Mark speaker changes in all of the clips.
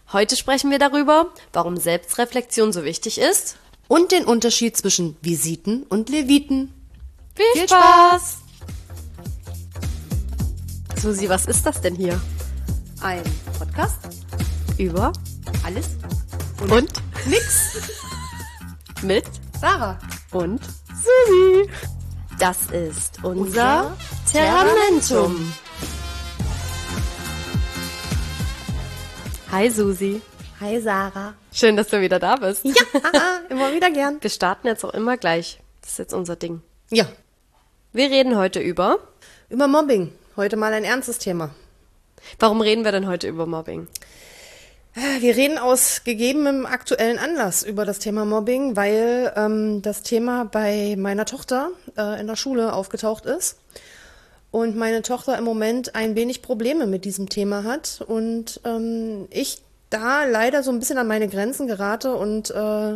Speaker 1: Heute sprechen wir darüber, warum Selbstreflexion so wichtig ist.
Speaker 2: Und den Unterschied zwischen Visiten und Leviten.
Speaker 1: Viel Spaß! Susi, was ist das denn hier?
Speaker 2: Ein Podcast
Speaker 1: Über
Speaker 2: alles
Speaker 1: und
Speaker 2: nix
Speaker 1: mit
Speaker 2: Sarah
Speaker 1: und Susi. Das ist unser Terramentum. Hi Susi.
Speaker 2: Hi Sarah.
Speaker 1: Schön, dass du wieder da bist.
Speaker 2: Ja, immer wieder gern.
Speaker 1: Wir starten jetzt auch immer gleich. Das ist jetzt unser Ding.
Speaker 2: Ja,
Speaker 1: Wir reden heute über...
Speaker 2: über Mobbing. Heute mal ein ernstes Thema.
Speaker 1: Warum reden wir denn heute über Mobbing?
Speaker 2: Wir reden aus gegebenem aktuellen Anlass über das Thema Mobbing, weil das Thema bei meiner Tochter in der Schule aufgetaucht ist und meine Tochter im Moment ein wenig Probleme mit diesem Thema hat und ich da leider so ein bisschen an meine Grenzen gerate und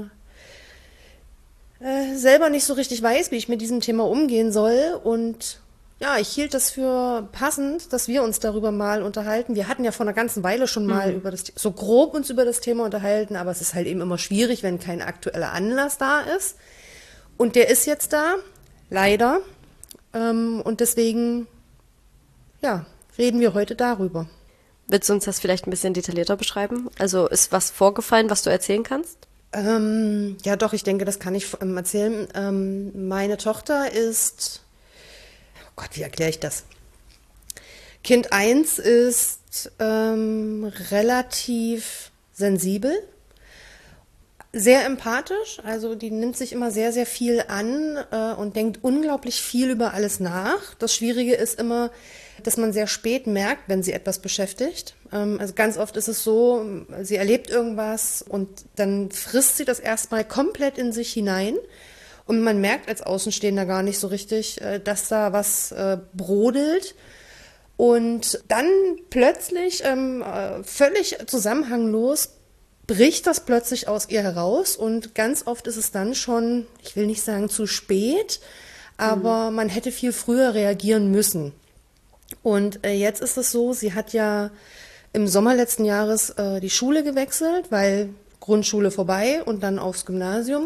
Speaker 2: selber nicht so richtig weiß, wie ich mit diesem Thema umgehen soll. Und ja, ich hielt das für passend, dass wir uns darüber mal unterhalten. Wir hatten ja vor einer ganzen Weile schon mal so grob uns über das Thema unterhalten, aber es ist halt eben immer schwierig, wenn kein aktueller Anlass da ist. Und der ist jetzt da, leider. Und deswegen, ja, reden wir heute darüber.
Speaker 1: Willst du uns das vielleicht ein bisschen detaillierter beschreiben? Also ist was vorgefallen, was du erzählen kannst?
Speaker 2: Ja, doch, ich denke, das kann ich erzählen. Meine Tochter ist, oh Gott, wie erkläre ich das? Kind 1 ist relativ sensibel, sehr empathisch, also die nimmt sich immer sehr, sehr viel an und denkt unglaublich viel über alles nach. Das Schwierige ist immer, dass man sehr spät merkt, wenn sie etwas beschäftigt. Also ganz oft ist es so, sie erlebt irgendwas und dann frisst sie das erstmal komplett in sich hinein und man merkt als Außenstehender gar nicht so richtig, dass da was brodelt. Und dann plötzlich, völlig zusammenhanglos, bricht das plötzlich aus ihr heraus und ganz oft ist es dann schon, ich will nicht sagen zu spät, aber man hätte viel früher reagieren müssen. Und jetzt ist es so, sie hat ja im Sommer letzten Jahres die Schule gewechselt, weil Grundschule vorbei und dann aufs Gymnasium.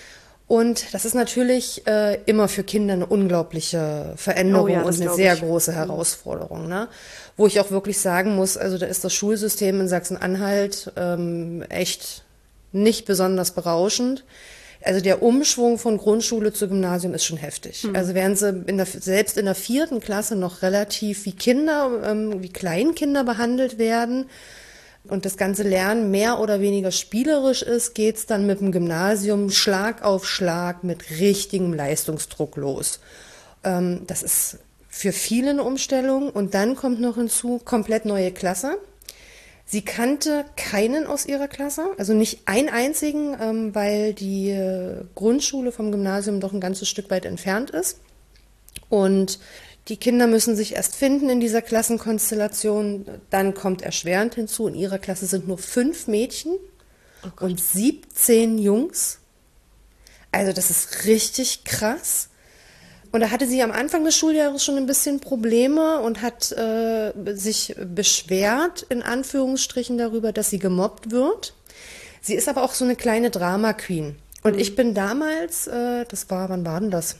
Speaker 2: Und das ist natürlich immer für Kinder eine unglaubliche Veränderung und eine sehr große Herausforderung, ne? Wo ich auch wirklich sagen muss, also da ist das Schulsystem in Sachsen-Anhalt echt nicht besonders berauschend. Also der Umschwung von Grundschule zu Gymnasium ist schon heftig. Also während sie selbst in der 4. Klasse noch relativ wie Kinder, wie Kleinkinder behandelt werden und das ganze Lernen mehr oder weniger spielerisch ist, geht's dann mit dem Gymnasium Schlag auf Schlag mit richtigem Leistungsdruck los. Das ist für viele eine Umstellung und dann kommt noch hinzu, komplett neue Klasse. Sie kannte keinen aus ihrer Klasse, also nicht einen einzigen, weil die Grundschule vom Gymnasium doch ein ganzes Stück weit entfernt ist. Und die Kinder müssen sich erst finden in dieser Klassenkonstellation. Dann kommt erschwerend hinzu, in ihrer Klasse sind nur 5 Mädchen und 17 Jungs. Also das ist richtig krass. Und da hatte sie am Anfang des Schuljahres schon ein bisschen Probleme und hat sich beschwert, in Anführungsstrichen, darüber, dass sie gemobbt wird. Sie ist aber auch so eine kleine Drama-Queen. Und ich bin damals, wann war denn das?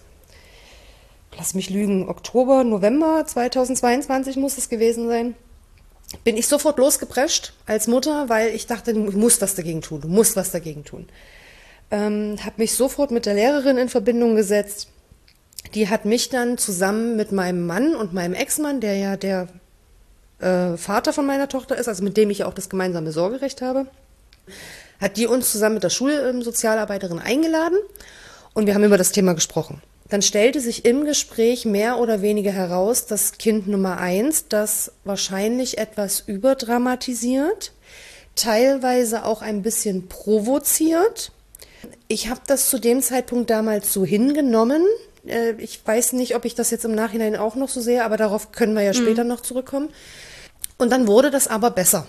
Speaker 2: Lass mich lügen, Oktober, November 2022 muss es gewesen sein. Bin ich sofort losgeprescht als Mutter, weil ich dachte, du musst was dagegen tun, du musst was dagegen tun. Habe mich sofort mit der Lehrerin in Verbindung gesetzt. Die hat mich dann zusammen mit meinem Mann und meinem Ex-Mann, der ja der Vater von meiner Tochter ist, also mit dem ich ja auch das gemeinsame Sorgerecht habe, hat die uns zusammen mit der Schulsozialarbeiterin eingeladen und wir haben über das Thema gesprochen. Dann stellte sich im Gespräch mehr oder weniger heraus, dass Kind Nummer 1 das wahrscheinlich etwas überdramatisiert, teilweise auch ein bisschen provoziert. Ich habe das zu dem Zeitpunkt damals so hingenommen. Ich weiß nicht, ob ich das jetzt im Nachhinein auch noch so sehe, aber darauf können wir ja später noch zurückkommen. Und dann wurde das aber besser.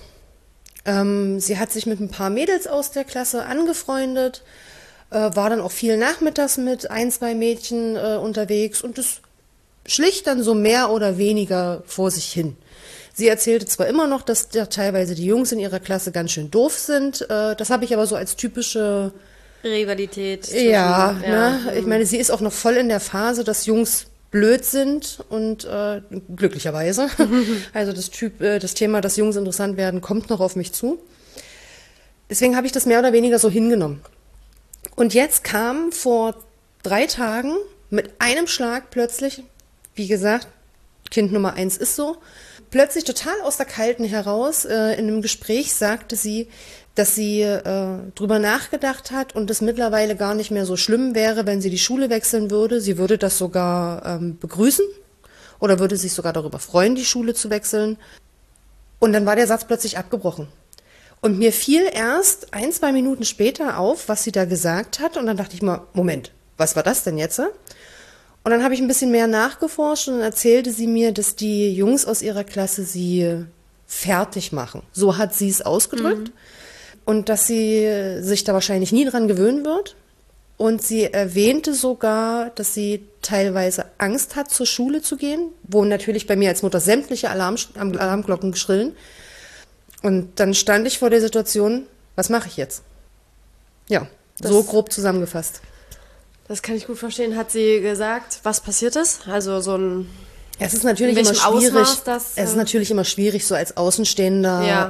Speaker 2: Sie hat sich mit ein paar Mädels aus der Klasse angefreundet, war dann auch viel nachmittags mit 1, 2 Mädchen unterwegs und das schlich dann so mehr oder weniger vor sich hin. Sie erzählte zwar immer noch, dass da teilweise die Jungs in ihrer Klasse ganz schön doof sind. Das habe ich aber so als typische
Speaker 1: Rivalität.
Speaker 2: Ja, ne? Ich meine, sie ist auch noch voll in der Phase, dass Jungs blöd sind und glücklicherweise. Also das Thema, dass Jungs interessant werden, kommt noch auf mich zu. Deswegen habe ich das mehr oder weniger so hingenommen. Und jetzt kam vor 3 Tagen mit einem Schlag plötzlich, wie gesagt, Kind Nummer 1 ist so, plötzlich total aus der Kalten heraus, in einem Gespräch sagte sie, dass sie drüber nachgedacht hat und es mittlerweile gar nicht mehr so schlimm wäre, wenn sie die Schule wechseln würde. Sie würde das sogar begrüßen oder würde sich sogar darüber freuen, die Schule zu wechseln. Und dann war der Satz plötzlich abgebrochen. Und mir fiel erst 1, 2 Minuten später auf, was sie da gesagt hat. Und dann dachte ich mal, Moment, was war das denn jetzt? Und dann habe ich ein bisschen mehr nachgeforscht und dann erzählte sie mir, dass die Jungs aus ihrer Klasse sie fertig machen. So hat sie es ausgedrückt. Und dass sie sich da wahrscheinlich nie dran gewöhnen wird. Und sie erwähnte sogar, dass sie teilweise Angst hat, zur Schule zu gehen, wo natürlich bei mir als Mutter sämtliche Alarmglocken schrillen. Und dann stand ich vor der Situation, was mache ich jetzt? Ja, so grob zusammengefasst.
Speaker 1: Das kann ich gut verstehen. Hat sie gesagt, was passiert ist? Also so ein...
Speaker 2: Es ist natürlich immer schwierig. Es ist natürlich immer schwierig, so als Außenstehender.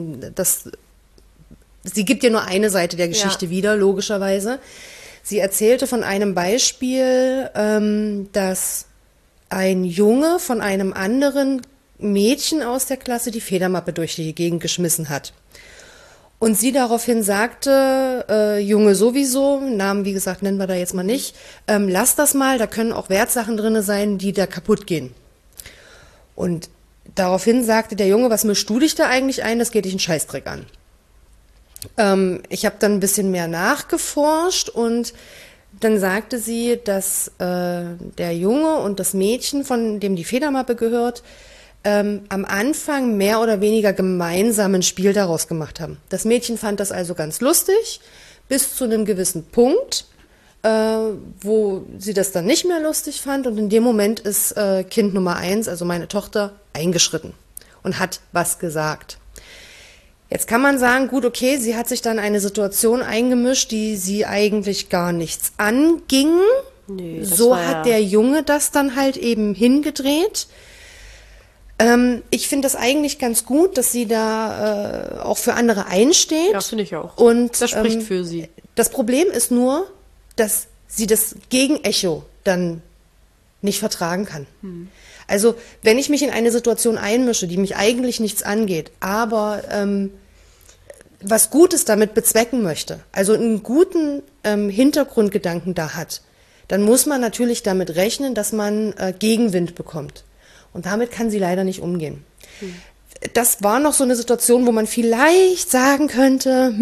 Speaker 2: Sie gibt ja nur eine Seite der Geschichte wieder, logischerweise. Sie erzählte von einem Beispiel, dass ein Junge von einem anderen Mädchen aus der Klasse die Federmappe durch die Gegend geschmissen hat. Und sie daraufhin sagte, Junge sowieso, Namen wie gesagt nennen wir da jetzt mal nicht, lass das mal, da können auch Wertsachen drin sein, die da kaputt gehen. Und daraufhin sagte der Junge, was mischst du dich da eigentlich ein, das geht dich einen Scheißdreck an. Ich habe dann ein bisschen mehr nachgeforscht und dann sagte sie, dass der Junge und das Mädchen, von dem die Federmappe gehört, am Anfang mehr oder weniger gemeinsam ein Spiel daraus gemacht haben. Das Mädchen fand das also ganz lustig, bis zu einem gewissen Punkt, wo sie das dann nicht mehr lustig fand. Und in dem Moment ist Kind Nummer 1, also meine Tochter, eingeschritten und hat was gesagt. Jetzt kann man sagen, gut, okay, sie hat sich dann eine Situation eingemischt, die sie eigentlich gar nichts anging.
Speaker 1: Nee,
Speaker 2: so hat der Junge das dann halt eben hingedreht. Ich finde das eigentlich ganz gut, dass sie da auch für andere einsteht.
Speaker 1: Ja, finde ich auch.
Speaker 2: Und
Speaker 1: das spricht für sie.
Speaker 2: Das Problem ist nur, dass sie das Gegenecho dann nicht vertragen kann. Also wenn ich mich in eine Situation einmische, die mich eigentlich nichts angeht, aber was Gutes damit bezwecken möchte, also einen guten Hintergrundgedanken da hat, dann muss man natürlich damit rechnen, dass man Gegenwind bekommt. Und damit kann sie leider nicht umgehen. Das war noch so eine Situation, wo man vielleicht sagen könnte,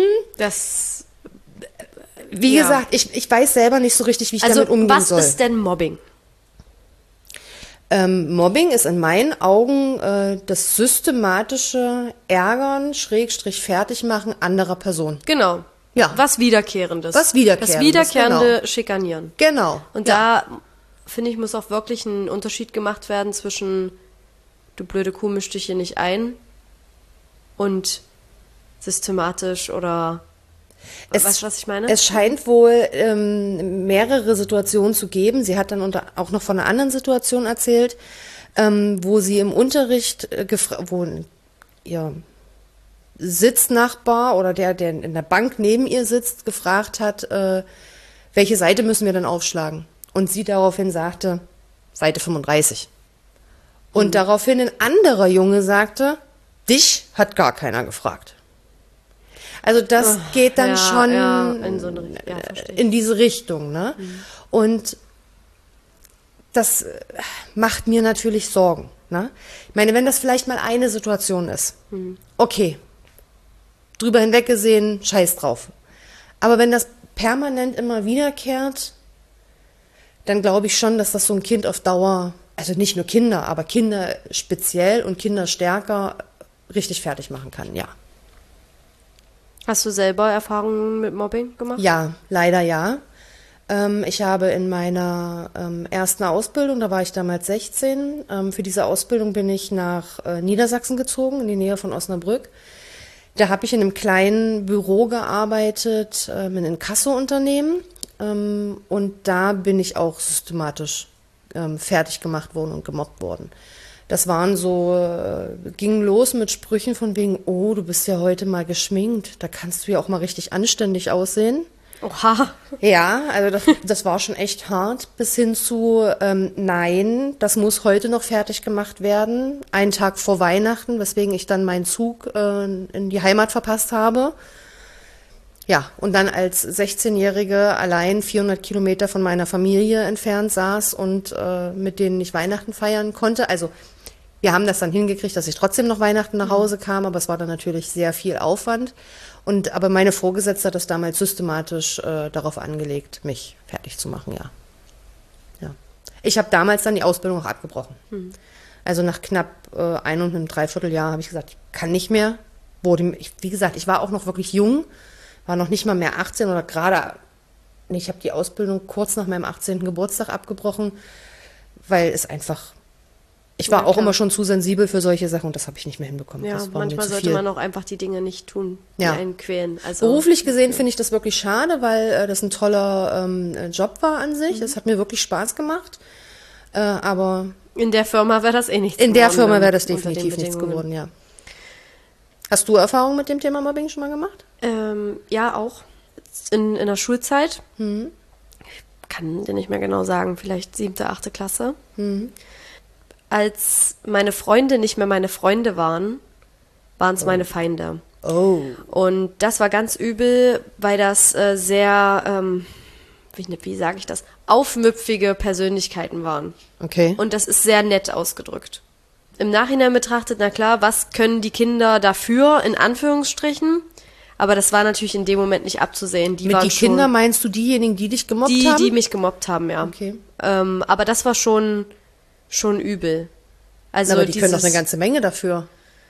Speaker 2: wie gesagt, ich weiß selber nicht so richtig, wie ich damit umgehen soll.
Speaker 1: Was ist denn Mobbing?
Speaker 2: Mobbing ist in meinen Augen das systematische Ärgern, Fertigmachen anderer Personen.
Speaker 1: Genau.
Speaker 2: Ja.
Speaker 1: Was Wiederkehrendes.
Speaker 2: Das
Speaker 1: wiederkehrende
Speaker 2: genau.
Speaker 1: Schikanieren.
Speaker 2: Genau.
Speaker 1: Und da, finde ich, muss auch wirklich ein Unterschied gemacht werden zwischen du blöde Kuh, misch dich hier nicht ein und systematisch oder... Weißt du, was ich meine?
Speaker 2: Es scheint wohl mehrere Situationen zu geben. Sie hat dann auch noch von einer anderen Situation erzählt, wo sie im Unterricht, wo ihr Sitznachbar oder der in der Bank neben ihr sitzt, gefragt hat, welche Seite müssen wir denn aufschlagen? Und sie daraufhin sagte, Seite 35. Und daraufhin ein anderer Junge sagte, dich hat gar keiner gefragt. Also das geht dann schon
Speaker 1: in, so eine,
Speaker 2: in diese Richtung. Ne? Und das macht mir natürlich Sorgen. Ne? Ich meine, wenn das vielleicht mal eine Situation ist, okay, drüber hinweggesehen, scheiß drauf. Aber wenn das permanent immer wiederkehrt, dann glaube ich schon, dass das so ein Kind auf Dauer, also nicht nur Kinder, aber Kinder speziell und Kinder stärker richtig fertig machen kann, ja.
Speaker 1: Hast du selber Erfahrungen mit Mobbing gemacht?
Speaker 2: Ja, leider ja. Ich habe in meiner ersten Ausbildung, da war ich damals 16, für diese Ausbildung bin ich nach Niedersachsen gezogen, in die Nähe von Osnabrück. Da habe ich in einem kleinen Büro gearbeitet, in einem Inkasso-Unternehmen. Und da bin ich auch systematisch fertig gemacht worden und gemobbt worden. Das waren ging los mit Sprüchen von wegen, oh, du bist ja heute mal geschminkt, da kannst du ja auch mal richtig anständig aussehen.
Speaker 1: Oha.
Speaker 2: Ja, also das war schon echt hart, bis hin zu, nein, das muss heute noch fertig gemacht werden, einen Tag vor Weihnachten, weswegen ich dann meinen Zug in die Heimat verpasst habe. Ja, und dann als 16-Jährige allein 400 Kilometer von meiner Familie entfernt saß und mit denen ich Weihnachten feiern konnte. Also wir haben das dann hingekriegt, dass ich trotzdem noch Weihnachten nach Hause kam, aber es war dann natürlich sehr viel Aufwand. Aber meine Vorgesetzte hat das damals systematisch darauf angelegt, mich fertig zu machen, ja. Ja. Ich habe damals dann die Ausbildung auch abgebrochen. Also nach knapp 1,75 Jahr habe ich gesagt, ich kann nicht mehr. Wie gesagt, ich war auch noch wirklich jung, war noch nicht mal mehr 18 oder ich habe die Ausbildung kurz nach meinem 18. Geburtstag abgebrochen, weil es einfach, ich war auch immer schon zu sensibel für solche Sachen und das habe ich nicht mehr hinbekommen.
Speaker 1: Ja,
Speaker 2: das war
Speaker 1: manchmal
Speaker 2: mir zu
Speaker 1: sollte
Speaker 2: viel.
Speaker 1: man auch einfach die Dinge nicht tun, die einen quälen. Also,
Speaker 2: beruflich gesehen finde ich das wirklich schade, weil das ein toller Job war an sich. Es hat mir wirklich Spaß gemacht, aber
Speaker 1: in der Firma wäre das eh nichts
Speaker 2: in
Speaker 1: geworden.
Speaker 2: der Firma wäre das
Speaker 1: unter den
Speaker 2: definitiv nichts
Speaker 1: Bedingungen.
Speaker 2: geworden, ja. Hast du Erfahrung mit dem Thema Mobbing schon mal gemacht?
Speaker 1: Ja, auch. In der Schulzeit. Ich kann dir nicht mehr genau sagen, vielleicht 7., 8. Klasse. Als meine Freunde nicht mehr meine Freunde waren es meine Feinde.
Speaker 2: Oh.
Speaker 1: Und das war ganz übel, weil das sehr, wie sage ich das, aufmüpfige Persönlichkeiten waren.
Speaker 2: Okay.
Speaker 1: Und das ist sehr nett ausgedrückt. Im Nachhinein betrachtet, na klar, was können die Kinder dafür, in Anführungsstrichen? Aber das war natürlich in dem Moment nicht abzusehen.
Speaker 2: Mit die Kinder meinst du diejenigen, die dich gemobbt haben?
Speaker 1: Die mich gemobbt haben, ja.
Speaker 2: Okay.
Speaker 1: Aber das war schon übel. Also
Speaker 2: Aber die können doch eine ganze Menge dafür.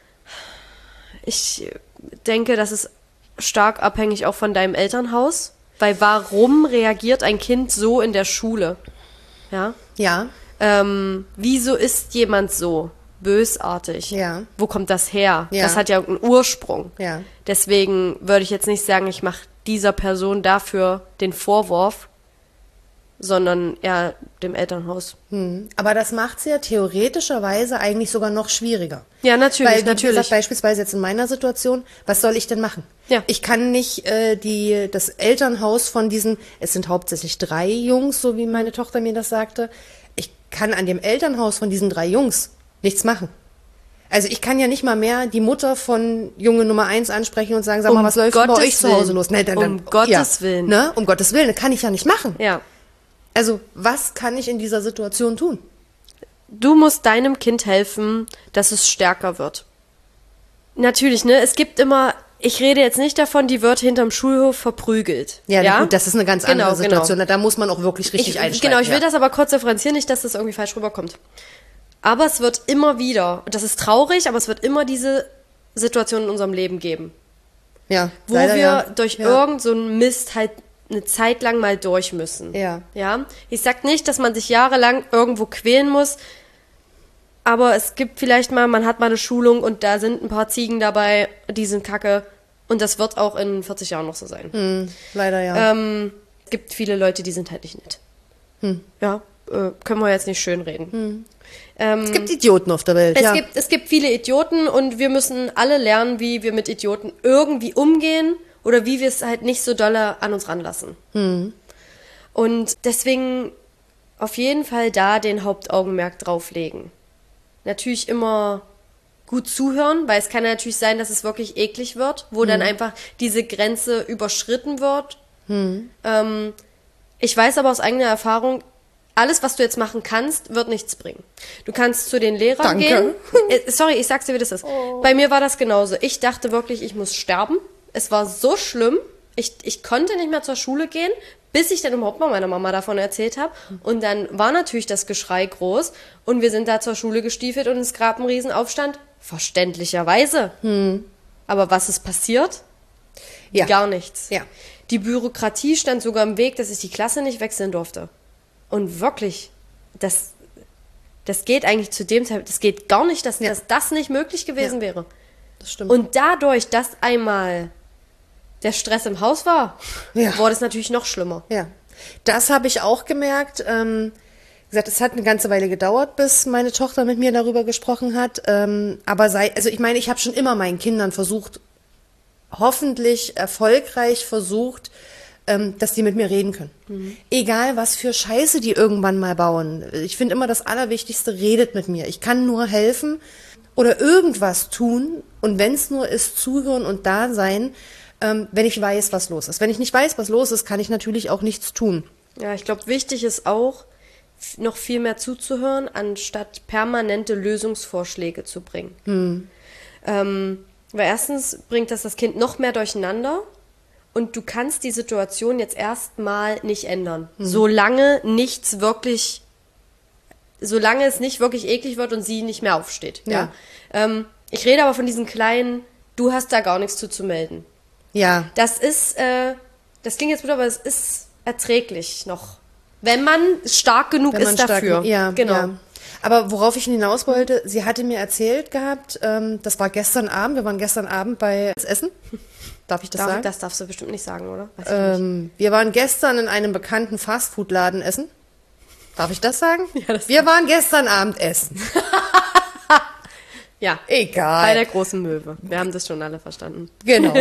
Speaker 1: Ich denke, das ist stark abhängig auch von deinem Elternhaus. Weil warum reagiert ein Kind so in der Schule? Ja.
Speaker 2: Ja.
Speaker 1: Wieso ist jemand so bösartig?
Speaker 2: Ja.
Speaker 1: Wo kommt das her?
Speaker 2: Ja.
Speaker 1: Das hat ja einen Ursprung.
Speaker 2: Ja.
Speaker 1: Deswegen würde ich jetzt nicht sagen, ich mache dieser Person dafür den Vorwurf, sondern eher dem Elternhaus.
Speaker 2: Aber das macht es ja theoretischerweise eigentlich sogar noch schwieriger.
Speaker 1: Ja, natürlich,
Speaker 2: Weil, wie
Speaker 1: natürlich.
Speaker 2: gesagt, beispielsweise jetzt in meiner Situation, was soll ich denn machen?
Speaker 1: Ja.
Speaker 2: Ich kann nicht das Elternhaus von es sind hauptsächlich 3 Jungs, so wie meine Tochter mir das sagte, ich kann an dem Elternhaus von diesen 3 Jungs nichts machen. Also ich kann ja nicht mal mehr die Mutter von Junge Nummer 1 ansprechen und sagen, sag mal, was läuft denn bei euch zu Hause los? Nein,
Speaker 1: Um Gottes Willen.
Speaker 2: Ne? Um Gottes Willen, das kann ich ja nicht machen.
Speaker 1: Ja.
Speaker 2: Also was kann ich in dieser Situation tun?
Speaker 1: Du musst deinem Kind helfen, dass es stärker wird. Natürlich, ne? Es gibt immer, ich rede jetzt nicht davon, die wird hinterm Schulhof verprügelt.
Speaker 2: Ja, gut, das ist eine ganz andere
Speaker 1: Genau.
Speaker 2: Situation. Da muss man auch wirklich richtig einsteigen.
Speaker 1: Genau, ich will das aber kurz differenzieren, nicht, dass das irgendwie falsch rüberkommt. Aber es wird immer wieder, und das ist traurig, aber es wird immer diese Situation in unserem Leben geben.
Speaker 2: Ja,
Speaker 1: Wo
Speaker 2: leider,
Speaker 1: wir durch irgend so einen Mist halt eine Zeit lang mal durch müssen.
Speaker 2: Ja.
Speaker 1: Ja. Ich sag nicht, dass man sich jahrelang irgendwo quälen muss, aber es gibt vielleicht mal, man hat mal eine Schulung und da sind ein paar Ziegen dabei, die sind kacke und das wird auch in 40 Jahren noch so sein.
Speaker 2: Leider, ja.
Speaker 1: Es gibt viele Leute, die sind halt nicht nett. Ja, können wir jetzt nicht schönreden.
Speaker 2: Es gibt Idioten auf der Welt,
Speaker 1: Es gibt viele Idioten und wir müssen alle lernen, wie wir mit Idioten irgendwie umgehen oder wie wir es halt nicht so dolle an uns ranlassen. Und deswegen auf jeden Fall da den Hauptaugenmerk drauflegen. Natürlich immer gut zuhören, weil es kann ja natürlich sein, dass es wirklich eklig wird, wo dann einfach diese Grenze überschritten wird. Ich weiß aber aus eigener Erfahrung, alles, was du jetzt machen kannst, wird nichts bringen. Du kannst zu den Lehrern gehen. Sorry, ich sag's dir, wie das ist. Bei mir war das genauso. Ich dachte wirklich, ich muss sterben. Es war so schlimm. Ich konnte nicht mehr zur Schule gehen, bis ich dann überhaupt mal meiner Mama davon erzählt habe. Und dann war natürlich das Geschrei groß. Und wir sind da zur Schule gestiefelt und es gab einen Riesenaufstand. Verständlicherweise. Aber was ist passiert?
Speaker 2: Ja.
Speaker 1: Gar nichts.
Speaker 2: Ja.
Speaker 1: Die Bürokratie stand sogar im Weg, dass ich die Klasse nicht wechseln durfte. Und wirklich, das geht eigentlich zu dem Zeitpunkt, das geht gar nicht, dass das nicht möglich gewesen wäre.
Speaker 2: Das stimmt.
Speaker 1: Und dadurch, dass einmal der Stress im Haus war, wurde es natürlich noch schlimmer.
Speaker 2: Ja, das habe ich auch gemerkt. Wie gesagt, es hat eine ganze Weile gedauert, bis meine Tochter mit mir darüber gesprochen hat. Aber ich meine, ich habe schon immer meinen Kindern versucht, hoffentlich erfolgreich versucht, dass die mit mir reden können. Mhm. Egal, was für Scheiße die irgendwann mal bauen. Ich finde immer das Allerwichtigste, redet mit mir. Ich kann nur helfen oder irgendwas tun. Und wenn es nur ist, zuhören und da sein, wenn ich weiß, was los ist. Wenn ich nicht weiß, was los ist, kann ich natürlich auch nichts tun.
Speaker 1: Ja, ich glaube, wichtig ist auch, noch viel mehr zuzuhören, anstatt permanente Lösungsvorschläge zu bringen. Weil erstens bringt das Kind noch mehr durcheinander und du kannst die Situation jetzt erstmal nicht ändern. Solange es nicht wirklich eklig wird und sie nicht mehr aufsteht. Ja. Ich rede aber von diesen kleinen, du hast da gar nichts zu melden.
Speaker 2: Ja.
Speaker 1: Das klingt jetzt blöd, aber es ist erträglich noch. Wenn man stark genug ist dafür.
Speaker 2: Ja,
Speaker 1: genau.
Speaker 2: Ja. Aber worauf ich hinaus wollte, sie hatte mir erzählt gehabt, das war gestern Abend, wir waren gestern Abend bei Essen. Darf ich das sagen?
Speaker 1: Das darfst du bestimmt nicht sagen, oder? Weiß ich nicht.
Speaker 2: Wir waren gestern in einem bekannten Fastfood-Laden essen. Darf ich das sagen?
Speaker 1: Ja, das
Speaker 2: wir waren gestern Abend essen.
Speaker 1: Ja.
Speaker 2: Egal.
Speaker 1: Bei der großen Möwe. Wir haben das schon alle verstanden.
Speaker 2: Genau.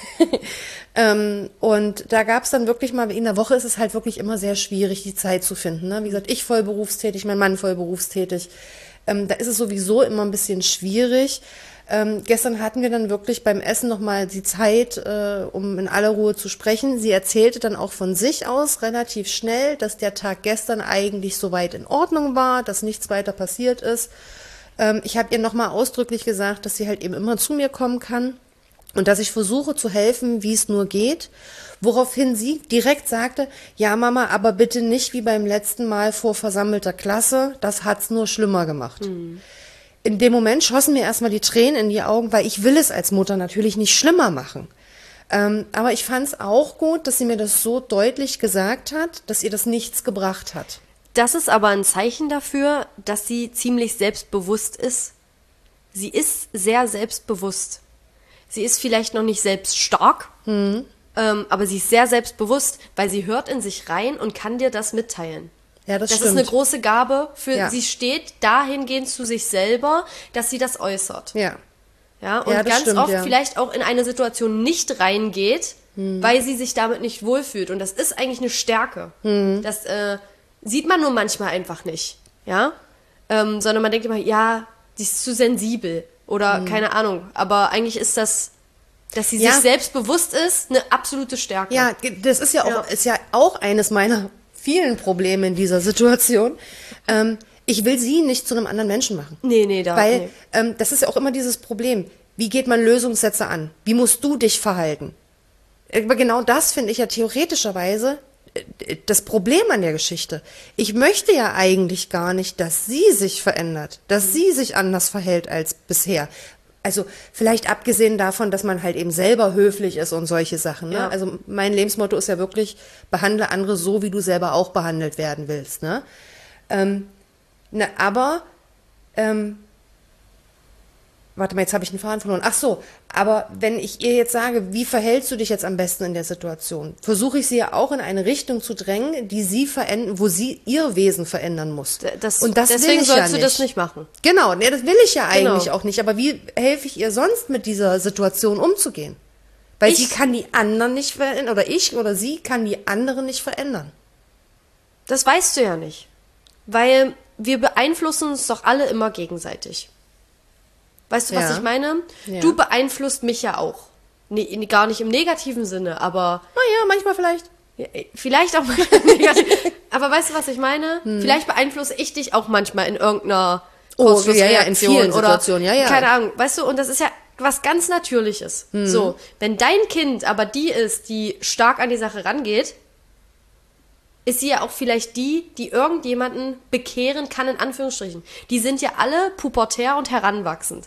Speaker 2: Und da gab es dann wirklich mal, in der Woche ist es halt wirklich immer sehr schwierig, die Zeit zu finden. Ne? Wie gesagt, ich voll berufstätig, mein Mann voll berufstätig. Da ist es sowieso immer ein bisschen schwierig. Gestern hatten wir dann wirklich beim Essen nochmal die Zeit, um in aller Ruhe zu sprechen. Sie erzählte dann auch von sich aus relativ schnell, dass der Tag gestern eigentlich soweit in Ordnung war, dass nichts weiter passiert ist. Ich habe ihr nochmal ausdrücklich gesagt, dass sie halt eben immer zu mir kommen kann. Und dass ich versuche zu helfen, wie es nur geht, woraufhin sie direkt sagte, ja Mama, aber bitte nicht wie beim letzten Mal vor versammelter Klasse, das hat's nur schlimmer gemacht. Mhm. In dem Moment schossen mir erstmal die Tränen in die Augen, weil ich will es als Mutter natürlich nicht schlimmer machen. Aber ich fand es auch gut, dass sie mir das so deutlich gesagt hat, dass ihr das nichts gebracht hat.
Speaker 1: Das ist aber ein Zeichen dafür, dass sie ziemlich selbstbewusst ist. Sie ist sehr selbstbewusst. Sie ist vielleicht noch nicht selbst stark, aber sie ist sehr selbstbewusst, weil sie hört in sich rein und kann dir das mitteilen.
Speaker 2: Ja, das
Speaker 1: stimmt. Das ist eine große Gabe sie steht dahingehend zu sich selber, dass sie das äußert.
Speaker 2: Ja.
Speaker 1: Ja, und ganz oft vielleicht auch in eine Situation nicht reingeht, weil sie sich damit nicht wohlfühlt. Und das ist eigentlich eine Stärke. Das sieht man nur manchmal einfach nicht. Ja, sondern man denkt immer, ja, die ist zu sensibel. Oder keine Ahnung. Aber eigentlich ist das, dass sie sich selbst bewusst ist, eine absolute Stärke.
Speaker 2: Ja, das ist ja auch eines meiner vielen Probleme in dieser Situation. Ich will sie nicht zu einem anderen Menschen machen.
Speaker 1: Nee,
Speaker 2: Weil das ist ja auch immer dieses Problem. Wie geht man Lösungssätze an? Wie musst du dich verhalten? Aber genau das finde ich ja theoretischerweise das Problem an der Geschichte. Ich möchte ja eigentlich gar nicht, dass sie sich verändert, dass sie sich anders verhält als bisher. Also vielleicht abgesehen davon, dass man halt eben selber höflich ist und solche Sachen. Ne? Ja. Also mein Lebensmotto ist ja wirklich, behandle andere so, wie du selber auch behandelt werden willst. Ne? Warte mal, jetzt habe ich den Faden verloren. Ach so, aber wenn ich ihr jetzt sage, wie verhältst du dich jetzt am besten in der Situation, versuche ich sie ja auch in eine Richtung zu drängen, die sie verändern, wo sie ihr Wesen verändern muss. Und das
Speaker 1: deswegen
Speaker 2: will ich
Speaker 1: sollst
Speaker 2: ja
Speaker 1: du das nicht machen.
Speaker 2: Genau, ne, das will ich ja eigentlich auch nicht. Aber wie helfe ich ihr sonst mit dieser Situation umzugehen? Weil sie kann die anderen nicht verändern, oder sie kann die anderen nicht verändern.
Speaker 1: Das weißt du ja nicht. Weil wir beeinflussen uns doch alle immer gegenseitig. Weißt du, was ich meine? Ja. Du beeinflusst mich ja auch. Nee, gar nicht im negativen Sinne, aber...
Speaker 2: Naja, manchmal vielleicht.
Speaker 1: Ja, vielleicht auch manchmal negativ. Aber weißt du, was ich meine? Vielleicht beeinflusse ich dich auch manchmal in irgendeiner
Speaker 2: in vielen Situationen, ja.
Speaker 1: Keine Ahnung, weißt du, und das ist ja was ganz Natürliches. So, wenn dein Kind aber die ist, die stark an die Sache rangeht, ist sie ja auch vielleicht die irgendjemanden bekehren kann, in Anführungsstrichen. Die sind ja alle pubertär und heranwachsend.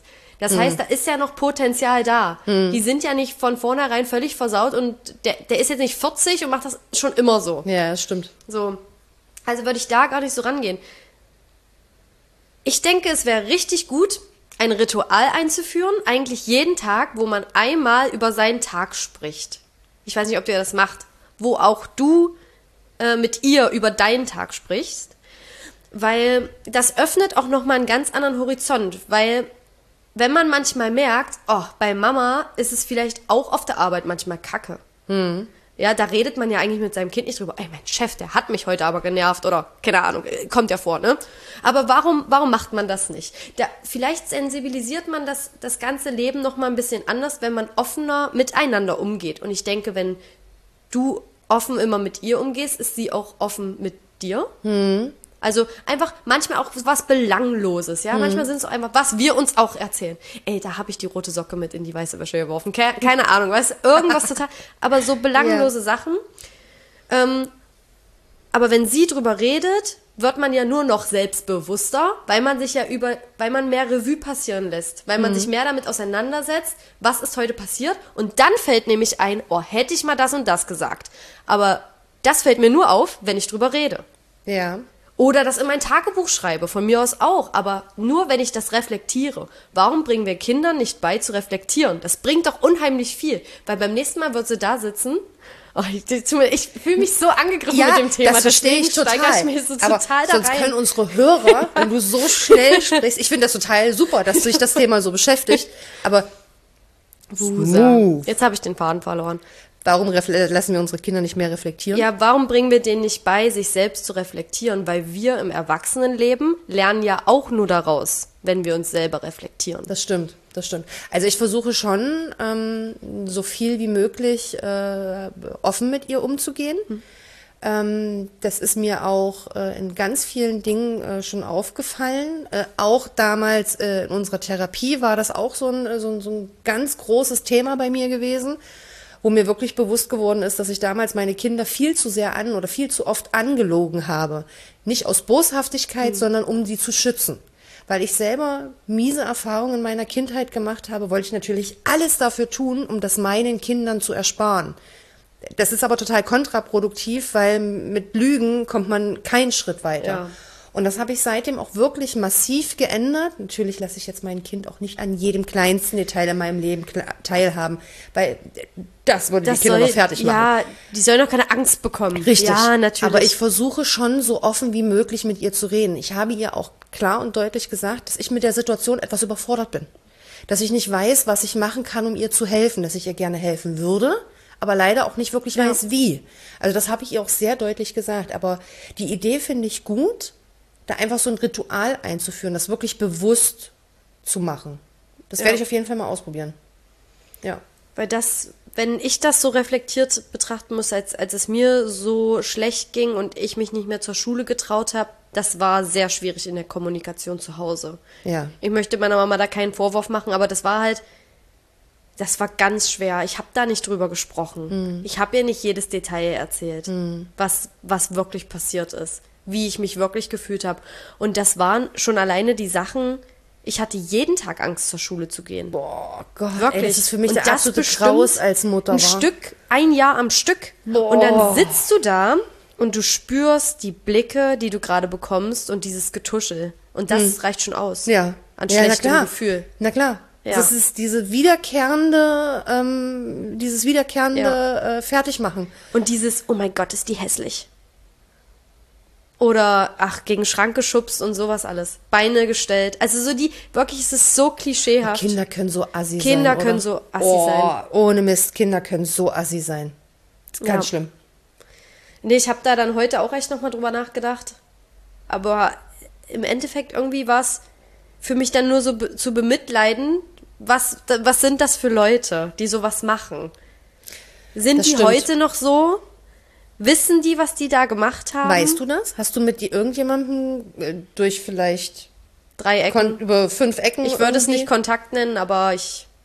Speaker 1: Das heißt, da ist ja noch Potenzial da. Die sind ja nicht von vornherein völlig versaut und der ist jetzt nicht 40 und macht das schon immer so.
Speaker 2: Ja, das stimmt.
Speaker 1: So. Also würde ich da gar nicht so rangehen. Ich denke, es wäre richtig gut, ein Ritual einzuführen, eigentlich jeden Tag, wo man einmal über seinen Tag spricht. Ich weiß nicht, ob ihr das macht, wo auch du mit ihr über deinen Tag sprichst, weil das öffnet auch nochmal einen ganz anderen Horizont, weil wenn man manchmal merkt, oh, bei Mama ist es vielleicht auch auf der Arbeit manchmal kacke. Ja, da redet man ja eigentlich mit seinem Kind nicht drüber. Ey, mein Chef, der hat mich heute aber genervt oder keine Ahnung, kommt ja vor, ne? Aber warum macht man das nicht? Vielleicht sensibilisiert man das ganze Leben noch mal ein bisschen anders, wenn man offener miteinander umgeht. Und ich denke, wenn du offen immer mit ihr umgehst, ist sie auch offen mit dir. Also einfach manchmal auch was Belangloses, ja. Manchmal sind es auch einfach, was wir uns auch erzählen. Ey, da habe ich die rote Socke mit in die weiße Wäsche geworfen. Keine Ahnung, weißt du, irgendwas total, aber so belanglose Sachen. Aber wenn sie drüber redet, wird man ja nur noch selbstbewusster, weil man sich ja weil man mehr Revue passieren lässt, weil man sich mehr damit auseinandersetzt, was ist heute passiert, und dann fällt nämlich ein, oh, hätte ich mal das und das gesagt. Aber das fällt mir nur auf, wenn ich drüber rede.
Speaker 2: Ja.
Speaker 1: Oder das in mein Tagebuch schreibe, von mir aus auch, aber nur, wenn ich das reflektiere. Warum bringen wir Kindern nicht bei, zu reflektieren? Das bringt doch unheimlich viel, weil beim nächsten Mal wird sie da sitzen. Oh, ich fühle mich so angegriffen mit dem Thema.
Speaker 2: Das verstehe ich total.
Speaker 1: Ich mich so
Speaker 2: aber
Speaker 1: total
Speaker 2: sonst
Speaker 1: da rein.
Speaker 2: können unsere Hörer, wenn du so schnell sprichst, ich finde das total super, dass sich das Thema so beschäftigt, aber
Speaker 1: smooth. Jetzt habe ich den Faden verloren.
Speaker 2: Warum lassen wir unsere Kinder nicht mehr reflektieren?
Speaker 1: Ja, warum bringen wir denen nicht bei, sich selbst zu reflektieren? Weil wir im Erwachsenenleben lernen ja auch nur daraus, wenn wir uns selber reflektieren.
Speaker 2: Das stimmt. Also ich versuche schon, so viel wie möglich offen mit ihr umzugehen. Das ist mir auch in ganz vielen Dingen schon aufgefallen. Auch damals in unserer Therapie war das auch so ein ganz großes Thema bei mir gewesen, wo mir wirklich bewusst geworden ist, dass ich damals meine Kinder viel zu sehr oder viel zu oft angelogen habe. Nicht aus Boshaftigkeit, sondern um sie zu schützen. Weil ich selber miese Erfahrungen in meiner Kindheit gemacht habe, wollte ich natürlich alles dafür tun, um das meinen Kindern zu ersparen. Das ist aber total kontraproduktiv, weil mit Lügen kommt man keinen Schritt weiter. Ja. Und das habe ich seitdem auch wirklich massiv geändert. Natürlich lasse ich jetzt mein Kind auch nicht an jedem kleinsten Detail in meinem Leben teilhaben, weil das würde die Kinder noch fertig machen.
Speaker 1: Ja, die sollen doch keine Angst bekommen.
Speaker 2: Richtig.
Speaker 1: Ja, natürlich.
Speaker 2: Aber ich versuche schon so offen wie möglich mit ihr zu reden. Ich habe ihr auch klar und deutlich gesagt, dass ich mit der Situation etwas überfordert bin. Dass ich nicht weiß, was ich machen kann, um ihr zu helfen. Dass ich ihr gerne helfen würde, aber leider auch nicht wirklich weiß, wie. Also das habe ich ihr auch sehr deutlich gesagt. Aber die Idee finde ich gut, da einfach so ein Ritual einzuführen, das wirklich bewusst zu machen. Das werde ich auf jeden Fall mal ausprobieren. Ja.
Speaker 1: Weil wenn ich das so reflektiert betrachten muss, als es mir so schlecht ging und ich mich nicht mehr zur Schule getraut habe, das war sehr schwierig in der Kommunikation zu Hause. Ja. Ich möchte meiner Mama da keinen Vorwurf machen, aber das war ganz schwer. Ich habe da nicht drüber gesprochen. Ich habe ihr nicht jedes Detail erzählt, was wirklich passiert ist, wie ich mich wirklich gefühlt habe. Und das waren schon alleine die Sachen, ich hatte jeden Tag Angst, zur Schule zu gehen.
Speaker 2: Boah, Gott,
Speaker 1: wirklich.
Speaker 2: Ey, das ist für mich der absolute Graus als Mutter.
Speaker 1: Ein Jahr am Stück. Boah. Und dann sitzt du da und du spürst die Blicke, die du gerade bekommst und dieses Getuschel. Und das reicht schon aus.
Speaker 2: Ja.
Speaker 1: An schlechtem Gefühl.
Speaker 2: Na klar. Ja. Das ist dieses wiederkehrende Fertigmachen.
Speaker 1: Und dieses, oh mein Gott, ist die hässlich. Oder, gegen Schrank geschubst und sowas alles. Beine gestellt. Also so wirklich ist es so klischeehaft.
Speaker 2: Kinder können so assi sein.
Speaker 1: Kinder können so assi sein.
Speaker 2: Ohne Mist, Kinder können so assi sein. Das ist ganz schlimm.
Speaker 1: Nee, ich habe da dann heute auch echt nochmal drüber nachgedacht. Aber im Endeffekt irgendwie war es für mich dann nur so zu bemitleiden, was sind das für Leute, die sowas machen? Sind die heute noch so? Wissen die, was die da gemacht haben?
Speaker 2: Weißt du das? Hast du mit irgendjemandem durch vielleicht
Speaker 1: 3 Ecken?
Speaker 2: Über 5 Ecken?
Speaker 1: Ich würde es nicht Kontakt nennen, aber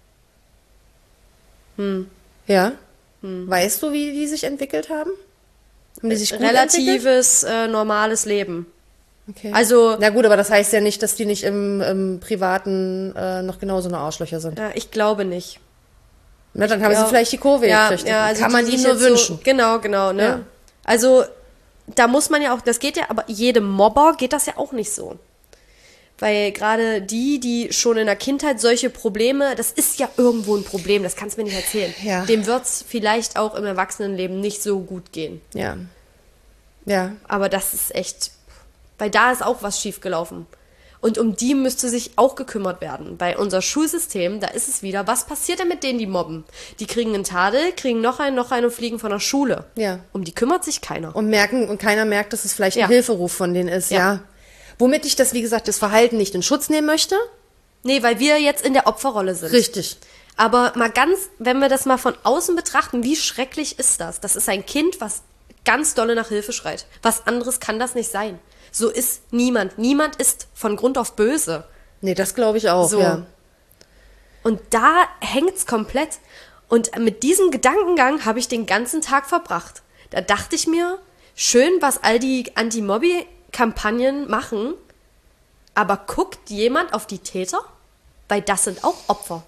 Speaker 2: Ja? Weißt du, wie die sich entwickelt haben? Haben die sich gut
Speaker 1: relatives, normales Leben.
Speaker 2: Okay.
Speaker 1: Also,
Speaker 2: na gut, aber das heißt ja nicht, dass die nicht im Privaten noch genauso eine Arschlöcher sind.
Speaker 1: ja, ich glaube nicht.
Speaker 2: Na, dann haben sie vielleicht die Kurve gekriegt.
Speaker 1: Also
Speaker 2: kann man
Speaker 1: die
Speaker 2: ihnen
Speaker 1: sich
Speaker 2: nur
Speaker 1: jetzt
Speaker 2: wünschen.
Speaker 1: So, genau, ne?
Speaker 2: Ja.
Speaker 1: Also, da muss man ja auch, das geht ja, aber jedem Mobber geht das ja auch nicht so. Weil gerade die schon in der Kindheit solche Probleme, das ist ja irgendwo ein Problem, das kannst du mir nicht erzählen.
Speaker 2: Ja.
Speaker 1: Dem wird's vielleicht auch im Erwachsenenleben nicht so gut gehen.
Speaker 2: Ja. Ja.
Speaker 1: Aber das ist echt, weil da ist auch was schiefgelaufen. Und um die müsste sich auch gekümmert werden. Bei unser Schulsystem, da ist es wieder, was passiert denn mit denen, die mobben? Die kriegen einen Tadel, kriegen noch einen und fliegen von der Schule.
Speaker 2: Ja.
Speaker 1: Um die kümmert sich keiner.
Speaker 2: Und keiner merkt, dass es vielleicht
Speaker 1: Ja.
Speaker 2: ein Hilferuf von denen ist,
Speaker 1: Ja.
Speaker 2: ja. Womit ich das, wie gesagt, das Verhalten nicht in Schutz nehmen möchte.
Speaker 1: Nee, weil wir jetzt in der Opferrolle sind.
Speaker 2: Richtig.
Speaker 1: Aber mal wenn wir das mal von außen betrachten, wie schrecklich ist das? Das ist ein Kind, was ganz dolle nach Hilfe schreit. Was anderes kann das nicht sein. So ist niemand. Niemand ist von Grund auf böse.
Speaker 2: Nee, das glaube ich auch,
Speaker 1: So.
Speaker 2: ja.
Speaker 1: Und da hängt's komplett. Und mit diesem Gedankengang habe ich den ganzen Tag verbracht. Da dachte ich mir, schön, was all die Anti-Mobby-Kampagnen machen, aber guckt jemand auf die Täter? Weil das sind auch Opfer.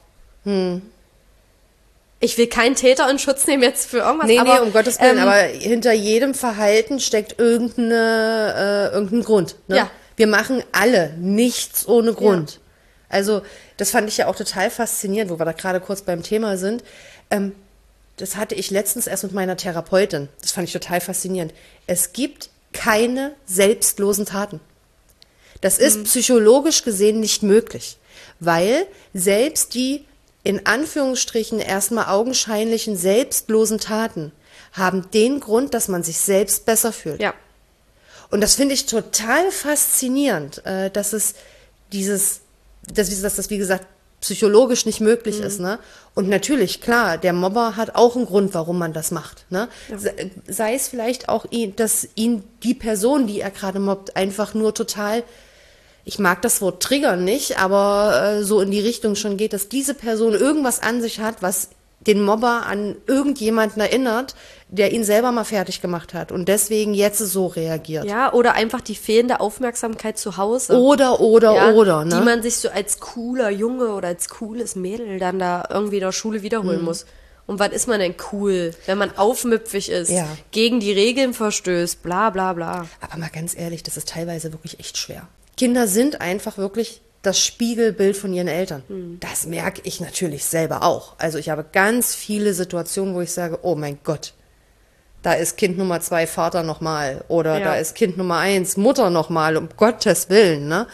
Speaker 1: Ich will keinen Täter in Schutz nehmen jetzt für irgendwas.
Speaker 2: Nee,
Speaker 1: aber,
Speaker 2: um Gottes Willen, aber hinter jedem Verhalten steckt irgendein Grund. Ne?
Speaker 1: Ja.
Speaker 2: Wir machen alle nichts ohne Grund. Also, das fand ich ja auch total faszinierend, wo wir da gerade kurz beim Thema sind. Das hatte ich letztens erst mit meiner Therapeutin. Das fand ich total faszinierend. Es gibt keine selbstlosen Taten. Das ist psychologisch gesehen nicht möglich, weil selbst die in Anführungsstrichen erstmal augenscheinlichen selbstlosen Taten haben den Grund, dass man sich selbst besser fühlt.
Speaker 1: Ja.
Speaker 2: Und das finde ich total faszinierend, dass das, wie gesagt, psychologisch nicht möglich ist, ne? Und natürlich, klar, der Mobber hat auch einen Grund, warum man das macht, ne?
Speaker 1: Ja.
Speaker 2: Sei es vielleicht auch, dass ihn die Person, die er gerade mobbt, einfach nur total, ich mag das Wort triggern nicht, aber so in die Richtung schon geht, dass diese Person irgendwas an sich hat, was den Mobber an irgendjemanden erinnert, der ihn selber mal fertig gemacht hat und deswegen jetzt so reagiert.
Speaker 1: Ja, oder einfach die fehlende Aufmerksamkeit zu Hause.
Speaker 2: Oder, ne?
Speaker 1: Die man sich so als cooler Junge oder als cooles Mädel dann da irgendwie in der Schule wiederholen muss. Und wann ist man denn cool, wenn man aufmüpfig ist,
Speaker 2: Ja.
Speaker 1: gegen die Regeln verstößt, bla bla bla.
Speaker 2: Aber mal ganz ehrlich, das ist teilweise wirklich echt schwer. Kinder sind einfach wirklich das Spiegelbild von ihren Eltern. Das merke ich natürlich selber auch. Also ich habe ganz viele Situationen, wo ich sage, oh mein Gott, da ist Kind Nummer 2 Vater nochmal oder
Speaker 1: Ja.
Speaker 2: da ist Kind Nummer 1 Mutter nochmal, um Gottes Willen. Ne?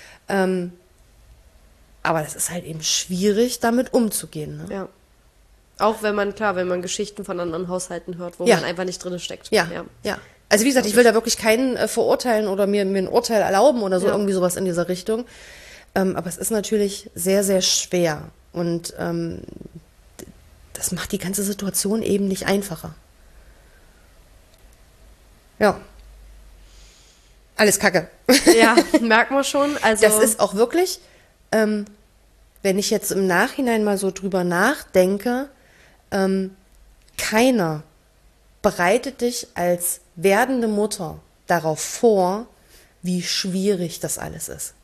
Speaker 2: Aber das ist halt eben schwierig, damit umzugehen. Ne?
Speaker 1: Ja. Auch wenn man Geschichten von anderen Haushalten hört, wo
Speaker 2: Ja.
Speaker 1: man einfach nicht drin steckt.
Speaker 2: Ja. Also wie gesagt, ich will da wirklich keinen verurteilen oder mir ein Urteil erlauben oder so,
Speaker 1: Ja.
Speaker 2: irgendwie sowas in dieser Richtung. Aber es ist natürlich sehr, sehr schwer. Und das macht die ganze Situation eben nicht einfacher. Ja. Alles Kacke.
Speaker 1: Ja, merkt man schon. Also,
Speaker 2: Das ist auch wirklich, wenn ich jetzt im Nachhinein mal so drüber nachdenke, keiner bereitet dich als werdende Mutter darauf vor, wie schwierig das alles ist.